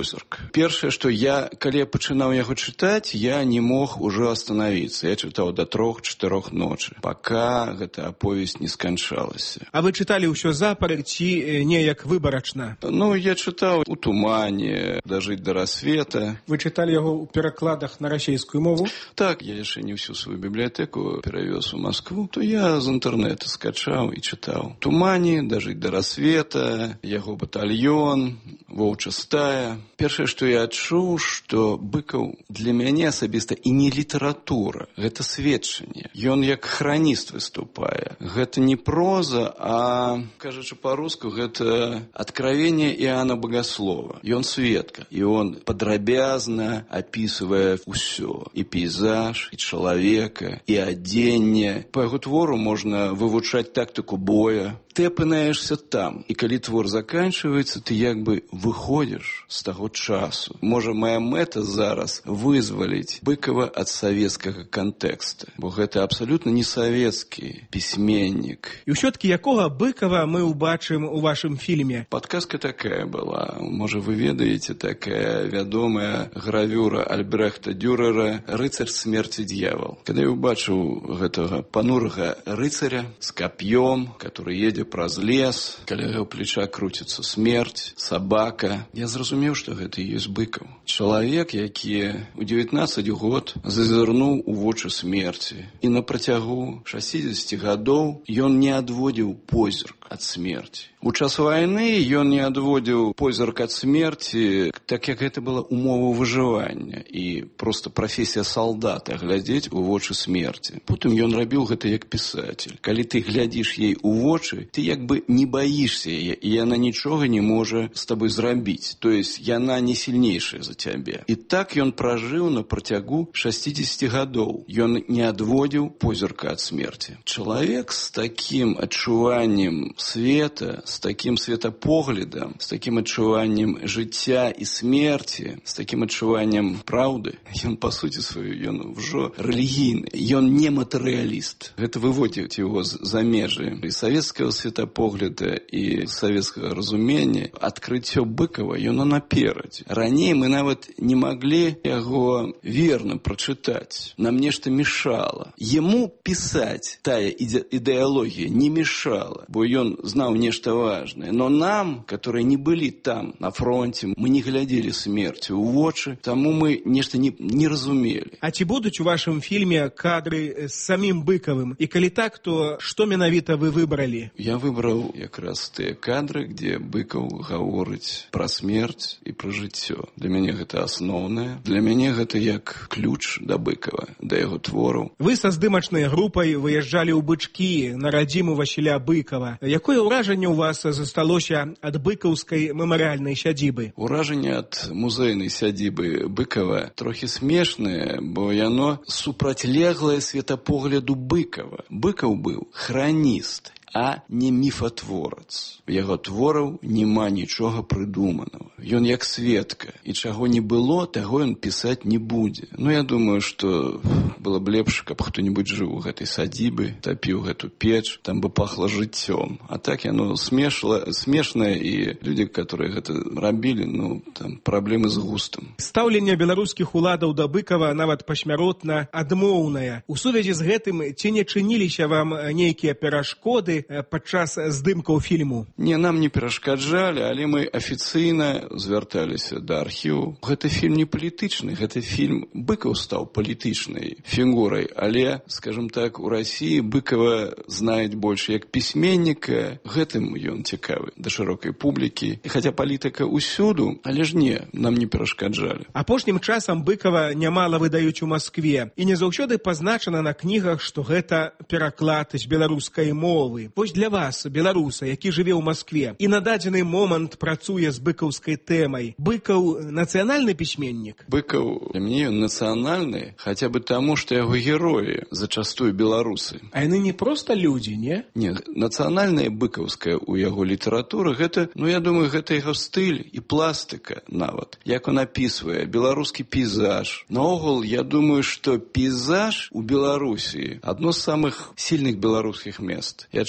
позірк. Першае, што я, калі я пачынаў яго чытаць, я не мог ужо остановиться. Я чытаў да трох-чатырох ночы, пака гэта аповесць не сканчалася. А вы чыталі ўсё запар ці неяк выбарачна? Ну, я чытаў у тумане, дажыць да рассвета. Вы чыталі яго ў перакладах на расійскую мову? Так, я яшчэ не ўсю сваю бібліятэку перавёз у Маскву, то я з інтэрнэта скачаў і чытаў. Тумане, дажыць да рассвета, яго батальён, воўча стая. Першае, што я адчуў, што Быкаў для мяне асабіста і не літаратура, гэта сведчанне. Ён як храніст выступае. Гэта не проза, а, кажучы па-руску, гэта откровение Иоанна Богослова. Ён сведка, і он падрабязна апісвае ўсё. І пейзаж, і чалавека, і адзенне. Па яго твору можна вывучаць тактыку боя. Ты апынаешься там, і калі твор заканчивается, ты як бы выходишь з таго часу. Можа, моя мэта зараз вызваліць Быкова ад савецкага кантэкста, бо гэта абсалютна не савецкі пісьменнік. І ўсё-ткі якога Быкова мы ўбачым у вашым фільме? Падказка такая была. Можа, вы ведаеце, такая вядомая гравюра Альбрехта Дюрера «Рыцарь смерти дьявол». Калі я ўбачыў гэтага панурага рыцаря з кап'ём, который едзе праз лес, каля яго плеча круціцца смерць, сабака. Я зразумеў, што гэта і ёсць Быкаў. Чалавек, які ў дзевятнаццаць год зазірнуў у вочы смерці. І на працягу шасцідзесяці гадоў ён не адводзіў позірк ад смерці. У час вайны ён не адводзіў позірк ад смерці, так як гэта была умова выжывання і проста прафесія салдата глядзець у вочы смерці. Потым ён рабіў гэта як пісатель. Калі ты глядзіш ей у вочы, ты як бы не баішся яе, і яна нічога не можа з табой зрабіць. То есть яна не сильнейшая за цябе. І так ён пражыў на працягу шасцідзесяці гадоў. Ён не адводзіў позірка ад смерці. Чалавек з такім адчуваннем света, з такім светапоглядам, з такім адчуваннем жыцця і смерці, з такім адчуваннем праўды, ён па суці сваю, ён ўжо рэлігійны, ён не матэрыяліст. Гэта выводзіць яго за межы і савецкага светапогляда і савецкага разумення. Адкрыццё Быкова, ён наперадзе. Раней мы нават не маглі яго верна прачытаць. Нам нешта мешала. Яму пісаць тая ідэалогія не мешала, бо ён знаў нешта важное. Но нам, которые не были там, на фронте, мы не глядели смерти у вочы, тому мы нешта не, не разумели. А ці будуць у вашым фільме кадры з самім Быкавым? І калі так, то што менавіта вы выбралі? Я выбраў якраз тыя кадры, где Быкаў гаворыць пра смерць і пра жыццё. Для мяне гэта асноўнае. Для мяне гэта як ключ да Быкава, да яго твораў. Вы са здымачнай групай выязджалі ў Бычкі на радзіму Васіля Быкава. Якое ўражанне у вас засталося ад быкаўскай мемарыяльнай сядзібы? Уражанне ад музейнай сядзібы Быкава трохі смешнае, бо яно супрацьлеглае светапогляду Быкава. Быкаў быў храніст, а не міфатворац. У яго твораў няма нічога прыдуманага. Ён як сведка, і чаго не было, таго ён пісаць не будзе. Ну, я думаю, што было б лепш, каб хто-небудзь жыў у гэтай садзібы, тапіў гэту печ, там бы пахла жыццём. А так яно смешла, смешнае, і людзі, которые гэта рабілі, ну, там праблемы з густам. Стаўленне беларускіх уладаў да Быкава нават пасмяротна адмоўнае. У сувязі з гэтым ці не чыніліся вам нейкія перашкоды падчас здымкаў фільму? Не, нам не перашкаджалі, але мы афіцыйна звярталіся да архіву. Гэты фільм не палітычны, гэты фільм Быкаў стаў палітычнай фігурай, але, скажем так, у Расіі Быкава знаюць больш як пісьменніка, гэтым ён цікавы да шырокай публікі. І хаця палітыка ўсюду, але ж не, нам не перашкаджалі. Апошнім часам Быкава нямала выдаюць у Маскве, і не заўсёды пазначана на кнігах, што гэта пераклад з беларускай мовы. Вось для вас, беларуса, які жыве ў Маскве і на дадзены момант працуе з быкаўскай тэмай, Быкаў нацыянальны пісьменнік? Быкаў для мяне ён нацыянальны, хаця бы таму, што яго героі зачастую беларусы. А яны не проста людзі, не? Не, нацыянальная быкаўская ў яго літаратуры, гэта, ну, я думаю, гэта яго стыль і пластыка нават. Як он апісвае беларускі пейзаж. Наогул, я думаю, што пейзаж у Беларусі адно з самых сильных беларускіх мест. Я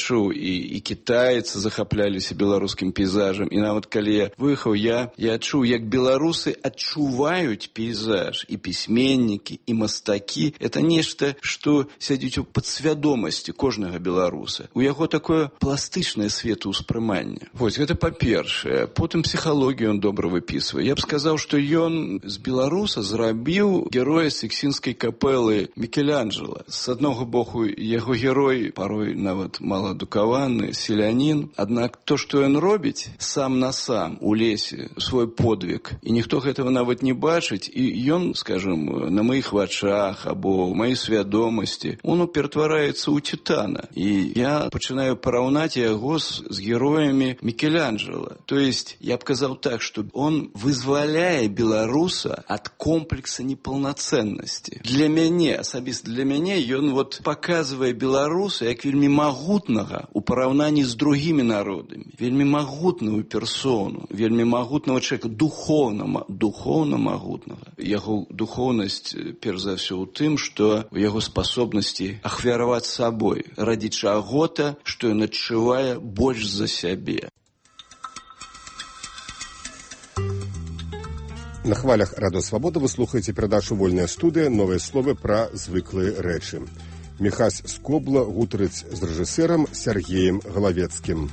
бачыў, і, і кітайцы захапляліся беларускім пейзажам. І нават калі я выехаў, я, я адчуў, як беларусы адчуваюць пейзаж. І пісьменнікі, і мастакі. Это нешта, што сядзіць у падсвядомасці кожнага беларуса. У яго такое пластычнае светаўспрыманне. Вось, гэта па-першае. Потым псіхалогію ён добра выпісвае. Я б сказаў, што ён з беларуса зрабіў героя Сікстынскай капэлы Мікеланджела. З аднаго боку, яго герой парой нават маладукаваны, селянін. Аднак то, што ён робіць сам на сам у лесе, свой подвиг, і ніхто гэтага нават не бачыць, і ён, скажем, на маіх вачах або ў маёй свядомасці, он ператвараецца ў титана. І я пачынаю параўнаць яго з, з героямі Мікеланджела. То есть, я б казаў так, што он вызваляе беларуса ад комплекса непаўнацэннасці. Для мяне, асабіста для мяне, ён вот паказвае беларуса як вельмі магутнага у параўнанні з другімі народамі. Вельмі магутную персону, вельмі магутнага чалавека, духоўна, духоўна магутнага. Яго духоўнасць, перш за ўсё, у тым, што у яго спасобнасці ахвяраваць сабой ради чаго-то, што ён адчувае больш за сябе. На хвалях Радыё Свабода вы слухаеце перадачу «Вольная студыя. Новыя словы пра звыклыя рэчы». Міхась Скобла гутарыць з рэжысэрам Сергеем Галавецкім.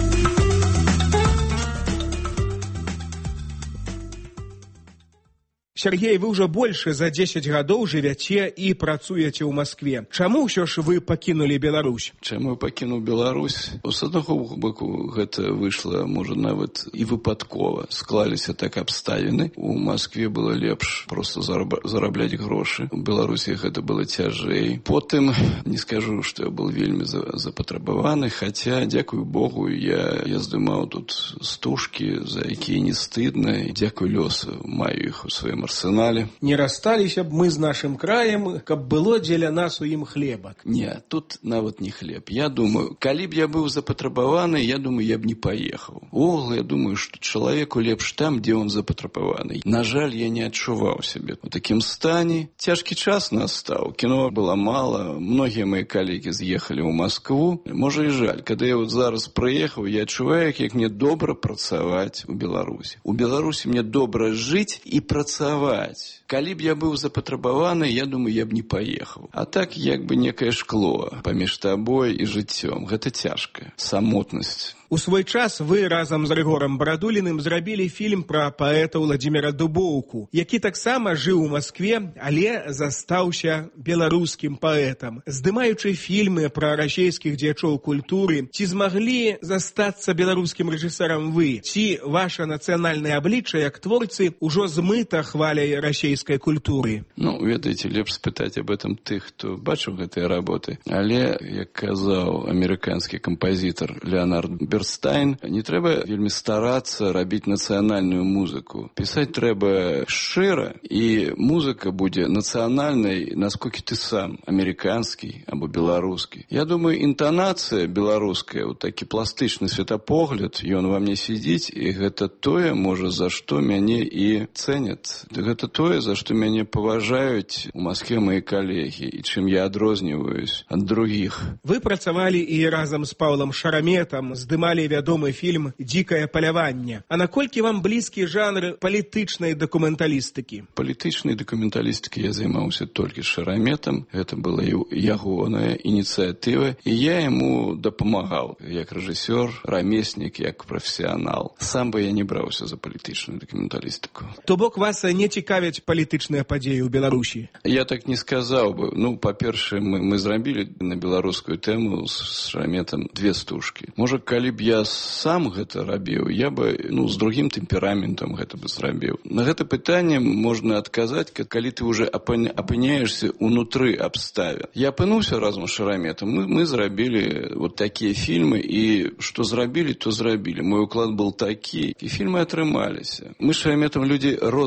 Сергей, вы ўжо больше за дзесяць гадоў жывяце і працуеце ў Маскве. Чаму ўсё ж вы пакінулі Беларусь? Чаму я пакінуў Беларусь? З аднаго боку, гэта выйшла, можа, нават і выпадкова. Склаліся так абставіны. У Маскве было лепш проста зараб... зарабляць грошы. У Беларусі гэта было цяжэй. Потым, не скажу, што я был вельмі запатрабаваны, хаця, дзякую Богу, я, я здымаў тут стужкі, за якія не стыдна, і дзякую лёсу, маю іх у сваім арсенале. Не рассталіся б мы з нашым краем, каб было дзеля нас у ім хлебак. Не, тут нават не хлеб. Я думаю, калі б я быў запатрабаваны, я думаю, я б не паехаў. Увогуле, я думаю, што чалавеку лепш там, дзе он запатрабаваны. На жаль, я не адчуваў сябе у такім стане. Цяжкі час настаў. Кіно было мала. Многія мои калегі з'ехалі ў Маскву. Можа і жаль. Калі я вот зараз прыехаў, я адчуваю, як мне добра працаваць у Беларусі. У Беларусі мне добра жыць і працаваць. Калі б я быў запатрабаваны, я думаю, я б не паехаў. А так, як бы некае шкло паміж табой і жыццём. Гэта цяжка. Самотнасць. У свой час вы разам з Рыгорам Барадуліным зрабілі фільм пра паэта Владзіміра Дубоўку, які таксама жыў у Маскве, але застаўся беларускім паэтам. Здымаючы фільмы пра расейскіх дзеячоў культуры, ці змаглі застацца беларускім рэжысэрам вы? Ці ваша нацыянальнае аблічча як творцы ўжо змыта хваляй расейскай культуры? Ну, ведаеце, лепш спытаць об этом тых, хто бачыў гэтыя работы. Але, як казаў амерыканскі кампазітар Леонард Берстайн, не трэба вельмі старацца рабіць нацыянальную музыку. Пісаць трэба шчыра, і музыка будзе нацыянальнай, насколькі ты сам, амерыканскі або беларускі. Я думаю, інтанацыя беларуская, вот такі пластычны светапогляд, ён ва мне сидзіць, і гэта тое, можа, за што мяне і цэняць. Гэта тое, за што мяне паважаюць у Маскве мои калегі, і чым я адрозніваюсь ад другіх. Вы працавалі і разам з Паўлам Шараметам, здымалі вядомы фільм «Дзікае паляванне». А наколькі вам блізкі жанр палітычнай дакументалістыкі? Палітычнай дакументалістыкай я займаўся толькі з Шараметам. Гэта была ягоная ініцыятыва, і я яму дапамагаў як рэжысёр, рамеснік, як прафесіянал. Сам бы я не браўся за палітычную дакументалістыку. То бок вас не цікавяць палітычныя падзеі ў Беларусі? Я так не сказаў бы. Ну, па-першае, мы, мы зрабілі на беларускую тэму з Шараметам две стужкі. Можа, калі б я сам гэта рабіў, я бы, ну, з другім тэмпераментам гэта бы зрабіў. На гэта пытанне можна адказаць, калі ты уже апыняешься унутры абставін. Я апынуўся разам з Шараметам. Мы, мы зрабілі вот такія фільмы, і што зрабілі, то зрабілі. Мой уклад был такі, і фільмы атрымаліся. Мы з Шараметам людзі рознага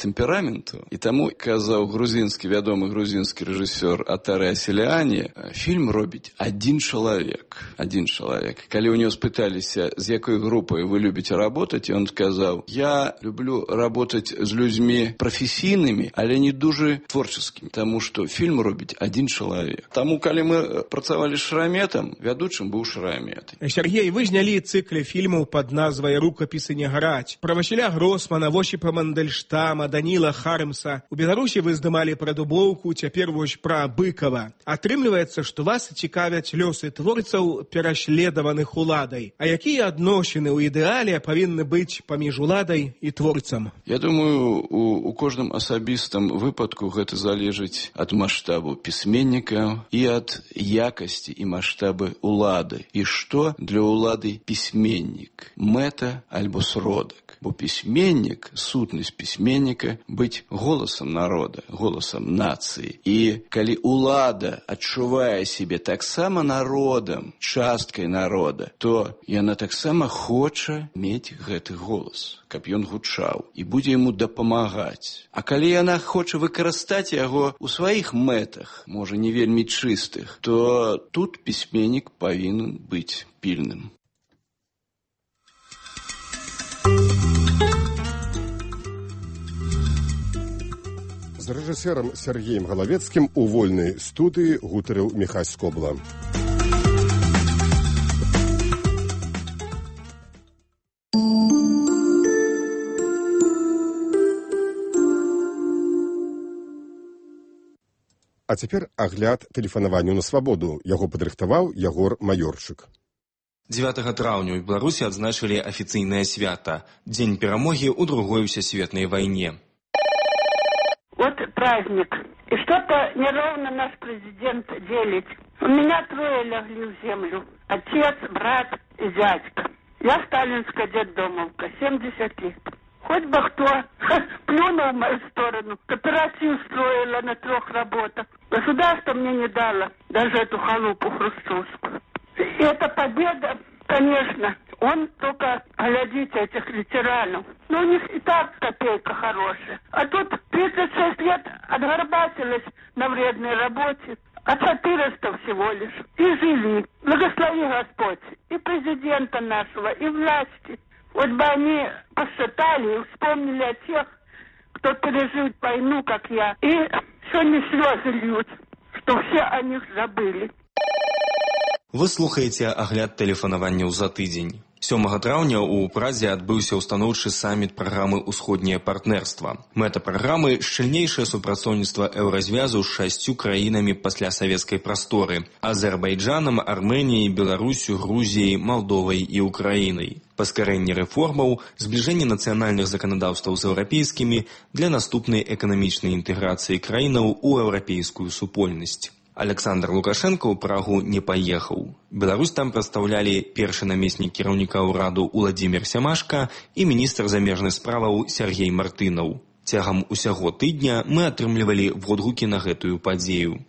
тэмпераменту. І таму, казаў грузінскі, вядомы грузінскі рэжысёр Атаре Асіліані, фільм робіць адзін чалавек. Адзін чалавек. Калі ў него спыталіся, з якой групай вы любіце работаць, ён сказаў, я люблю работаць з людзьмі прафесійнымі, але не дужа творческімі, таму што фільм робіць адзін чалавек. Таму, калі мы працавалі з Шараметам, вядучым быў Шарамет. Сергей, вы знялі цыкле фільмаў пад назвай «Рукапісы не гараць». Пра Васіля Гросмана, Восіпа Мандельштама, Даніла Хармса. У Беларусі вы здымалі пра Дубоўку, цяпер вось пра Быкава. Атрымліваецца, што вас цікавяць лёсы творцаў, пераследаваных уладай. А якія адносіны ў ідэале павінны быць паміж уладай і творцам? Я думаю, у, у кожным асабістым выпадку гэта залежыць ад маштабу пісьменніка і ад якасці і маштабы улады. І што для улады пісьменнік? Мэта альбо сродак. Бо пісьменнік, сутнасць пісьменніка быць голасам народа, голасам нацыі. І калі улада адчувае сябе таксама народам, часткай народа, то яна таксама хоча мець гэты голас, каб ён гучаў і будзе яму дапамагаць. А калі яна хоча выкарыстаць яго ў сваіх мэтах, можа не вельмі чыстых, то тут пісьменнік павінен быць пільным. З рэжысэрам Сергеем Галавецкім у вольнай студыі гутарыў Міхась Скобла. А цяпер агляд тэлефанаванню на свабоду. Яго падрыхтаваў Ягор Маёрчык. дзевятага траўня ў Беларусі адзначылі афіцыйнае свята – Дзень перамогі ў другой сусветнай вайне. Вот праздник. И что-то неровно наш президент делит. У меня трое легли в землю. Отец, брат и дядька. Я сталинская детдомовка, семьдесят лет. Хоть бы кто плюнул в мою сторону. Кооперацию строила на трех работах. Государство мне не дало даже эту халупу хрущевскую. И эта победа, конечно, он только, глядите, этих ветеранов. Ну, у них и так копейка хорошая. А тут тридцать шесть лет отгорбатились на вредной работе, а четыреста всего лишь. И жили. Благослови Господь. И президента нашего, и власти. Вот бы они посчитали и вспомнили о тех, кто пережил войну, как я. И сегодня слезы льют, что все о них забыли. Вы слухаеце агляд тэлефанаванняў за тыдзень. сёмага траўня ў Празе адбыўся ўстаноўчы саміт праграмы «Усходняе партнерства». Мэта праграмы – шчыльнейшае супрацоўніцтва еўразвязу з шасцю краінамі пасля савецкай прасторы – Азербайджанам, Арменіяй, Беларусю, Грузіяй, Малдовай і Украінай. Паскарэнне рэформаў, збліжэнне нацыянальных заканадаўстваў з еўрапейскімі для наступнай эканамічнай інтэграцыі краінаў у еўрапейскую супольнасць. Александр Лукашенко ў Прагу не паехаў. Беларусь там прадстаўлялі першы намеснік кіраўніка ўраду Уладзімір Сямашка і міністр замежных справаў Сергей Мартынаў. Цягам усяго тыдня мы атрымлівалі водгукі на гэтую падзею.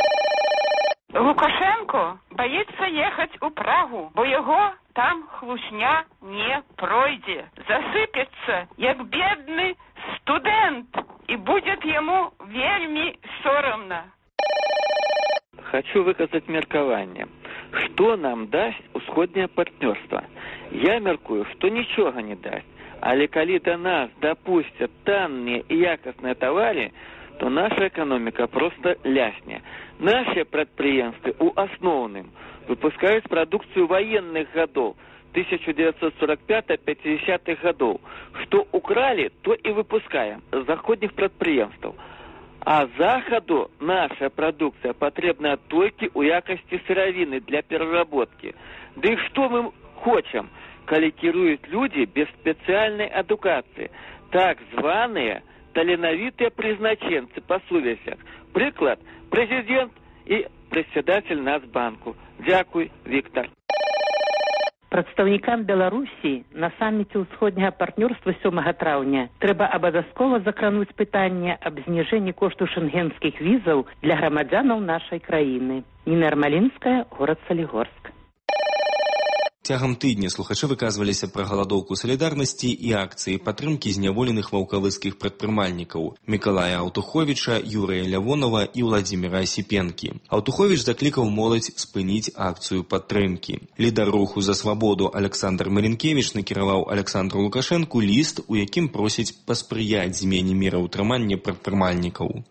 Лукашенко боится ехать у Прагу, бо яго там хлусня не пройдзе. Засыпецца, як бедны студэнт, і будет ему вельмі сорамна. Хочу выказать меркаванне. Что нам даст усходняе партнерство? Я меркую, что ничего не даст. Але калі до нас допустят танные и якостные товары, то наша экономика просто лясне. Наши предприятия у основным выпускают продукцию военных годов тысяча девятьсот сорок пятого — пятидесятых годов. Что украли, то и выпускаем с заходних предприятий. А Заходу наша продукция потребна только у якости сыровины для переработки. Да и что мы хотим, коли кируют люди без специальной эдукации, так званые таленовитые призначенцы по совестях. Приклад – президент и председатель Нацбанку. Дякуй, Виктор. Прадстаўнікам Беларусі на саміце ўсходняга партнёрства сёмага траўня трэба абавязкова закрануць пытанне аб зніжэнні кошту шэнгенскіх візаў для грамадзянаў нашай краіны. Ніна Армалінская, горад Салігорск. Цягам тыдня слухачы выказваліся пра галадоўку салідарнасці і акцыі падтрымкі зняволеных ваўкавыцкіх прадпрымальнікаў Мікалая Аўтуховіча, Юрыя Лявонова і Владзіміра Асіпенкі. Аўтуховіч заклікаў моладзь спыніць акцыю падтрымкі. Лідар руху за свабоду Александр Марінкевіч накіраваў Александру Лукашэнку ліст, у якім просіць паспрыяць змене міраўтрымання прадпрымальнікаў.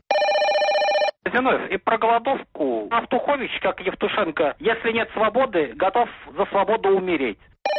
И про голодовку. Аўтухович, как Евтушенко, если нет свободы, готов за свободу умереть.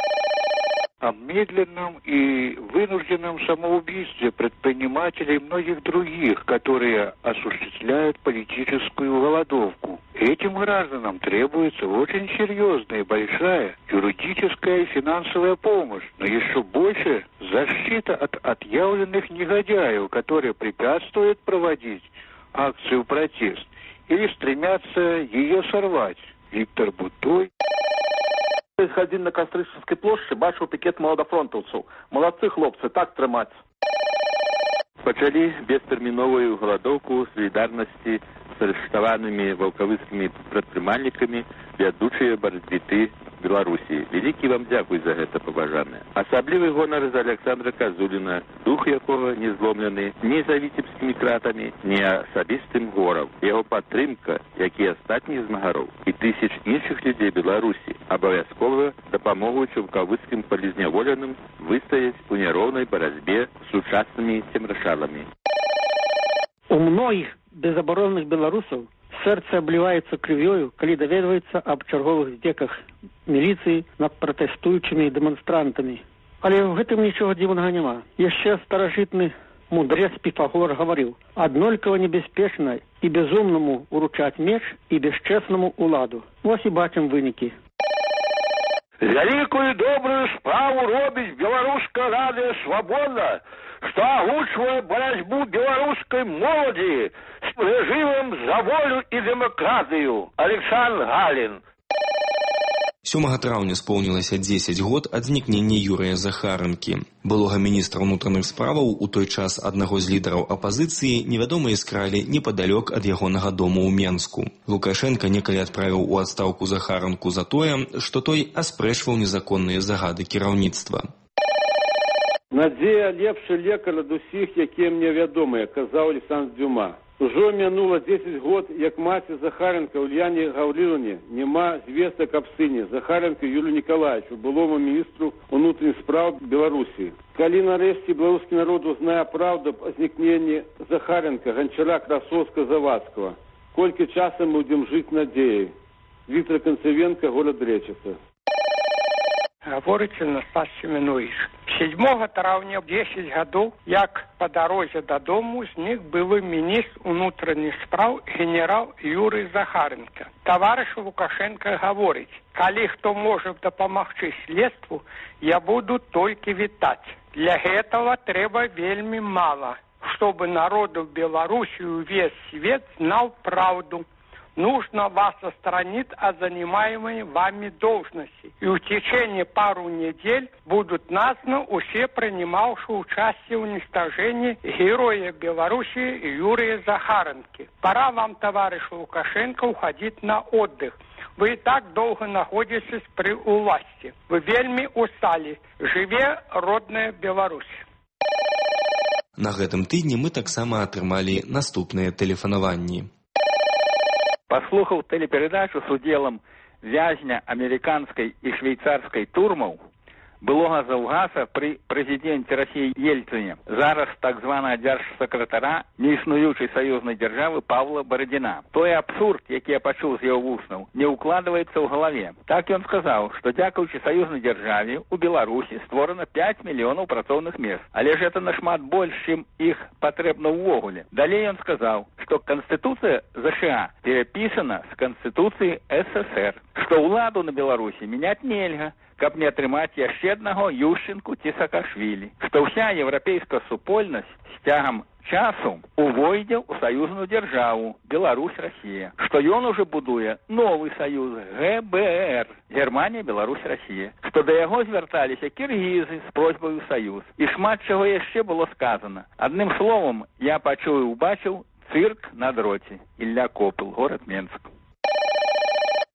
О медленном и вынужденном самоубийстве предпринимателей и многих других, которые осуществляют политическую голодовку. Этим гражданам требуется очень серьезная и большая юридическая и финансовая помощь, но еще больше защита от отъявленных негодяев, которые препятствуют проводить акцию «Протест» или стремятся ее сорвать. Виктор Бутой. Ходил на Кастрычевской площади, бачил пикет молодофронтовцев. Молодцы, хлопцы, так трымать. Пачалі бестэрміновую галадоўку салідарнасці з арыштаванымі ваўкавыцкімі прадпрымальнікамі вядучыя барацьбіты Беларусі. Вялікі вам дзякуй за гэта, пабажаныя. Асаблівы гонар за Александра Казуліна, дух якога не зломлены ні за віцебскімі кратамі, ні асабістым горам. Яго падтрымка, як і астатніх змагароў і тысяч іншых людзей Беларусі абавязкова дапамогуць ваўкавыцкім палізняволеным выстаяць у няроўнай барацьбе з сучаснымі цемрашаламі. У многих безоборонных белорусов сердце обливается кровью, коли доведывается об черговых здеках милиции над протестующими демонстрантами. Але в этом ничего дивного нема. Еще старожитный мудрец Пифагор говорил: однольково небеспечно и безумному уручать меч, и бесчестному уладу. Вот и бачим выники. Великую добрую справу робить белорусская радио «Свобода», что огучивает борьбу белорусской молоди с режимом за волю и демократию. Александр Галин. сёмага траўня споўнілася дзесяць год ад знікнення Юрыя Захаранкі. Былога міністра ўнутраных справаў у той час аднаго з лідараў апазіцыі невядомыя скралі непадалёк ад ягонага дому ў Менску. Лукашенка некалі адправіў у адстаўку Захаранку за тое, што той аспрэчваў незаконныя загады кіраўніцтва. Надзея лепшы лекар ад усіх, якія мне вядомыя, казаў Александр Дюма. Ужо мінула дзесяць год, як маці Захаренка Ульяне Гаўрилаўне няма звестак аб сыне Захаренка Юрию Николаевичу, былому міністру ўнутраных спраў Беларусі. Калі нарэшце беларускі народ узнае праўду аб знікненні Захаренка, Гончара, Красовска, Завадского, колькі часу мы будем жыць надзеяй? Виктор Концевенко, город Речица. Гаворыце Настас Семенович. седьмого траўня дзесяць гадоў, як па дарозе дадому знік былы міністр унутраных спраў генерал Юрий Захаренко. Таварыш Лукашенко гаворыць: калі хто можа дапамагчы следству, я буду толькі вітаць. Для гэтага трэба вельмі мала, чтобы народу Беларусі увесь свет знал правду. Нужно вас отстранить от занимаемой вами должности. И в течение пару недель будут названы все принимавшие участие в уничтожении героя Беларуси Юрия Захаренки. Пора вам, товарищ Лукашенко, уходить на отдых. Вы и так долго находитесь при власти. Вы вельми устали. Живе родная Беларусь. На гэтым тыдні мы таксама атрымалі наступныя тэлефанаванні. Послухав телепередачу з уділом в'язня американської і швейцарської турмов, былога заўгаса при президенте Росії Ельцине, зараз так званого держсекретара неіснуючої союзної держави Павла Бородіна. Той абсурд, який я почув з його вуснов, не укладывается в голове. Так он сказал, что дякуючи союзной державе у Беларуси створено пять миллионов працоўных мест. Але ж это нашмат больше, чем их потребно увогуле. Далее он сказал, что Конституция США переписана с Конституцией СССР, что уладу на Беларуси менять нельга, каб не атрымаць яшчэ аднаго Ющенку ці Саакашвілі, што ўся еўрапейская супольнасць з цягам часу увойдзе ў саюзную дзяржаву Беларусь-Расія, што ён ужо будуе новы саюз Гэ Бэ Эр Германія, Беларусь, Расія, што да яго звярталіся кіргізы з просьбаю саюз. І шмат чаго яшчэ было сказана. Адным словам, я пачуў і ўбачыў цырк на дроце. Ілля Копыл, горад Менск.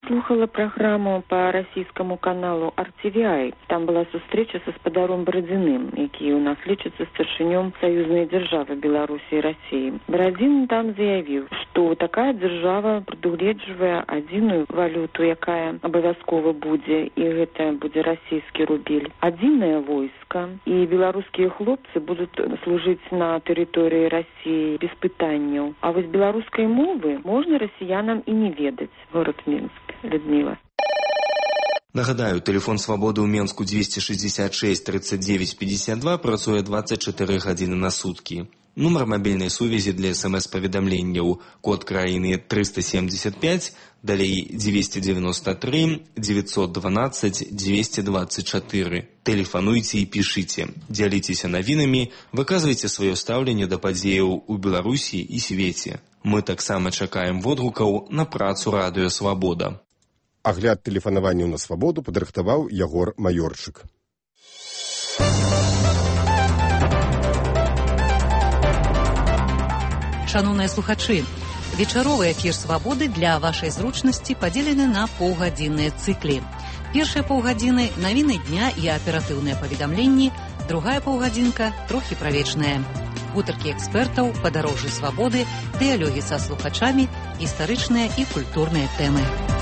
Слухала праграму по расійскаму каналу ар ти ви ай. Там была сустрэча са спадаром Барадзіным, які ў нас лічыцца старшынём саюзнай дзяржавы Беларусі і Расіі. Барадзін там заявіў, што такая дзяржава прадугледжвае адзіную валюту, якая абавязкова будзе, і гэта будзе расійскі рубель, адзінае войска, і беларускія хлопцы будуць служыць на тэрыторыі Расіі без пытанняў. А вось беларускай мовы можна расіянам і не ведаць. Город Мінск. Людмила. Нагадаю, тэлефон свабоды ў Менску двести шестьдесят шесть тридцать девять пятьдесят два працуе двадцать четыре гадзіны на суткі. Нумар мабільнай сувязі для смс-паведамленняў код краіны триста семьдесят пять, далей двести девяносто три девятьсот двенадцать двести двадцать четыре. Тэлефануйце і пішыце, дзяліцеся навінамі, выказвайце сваё стаўленне да падзеяў у Беларусі і свеце. Мы таксама чакаем водгукаў на працу радыё «Свабода». Агляд тэлефанаванняў на свабоду падрыхтаваў Ягор Маёрчык. Шановныя слухачы, вечаровы эфір «Свабоды» для вашай зручнасці падзелены на паўгадзінныя цыклі. Першыя паўгадзіны – навіны дня і аператыўныя паведамленні, другая паўгадзінка – трохі правечная. Гутаркі экспертаў, падарожжы свабоды, дыялогі са слухачамі, гістарычныя і культурныя тэмы.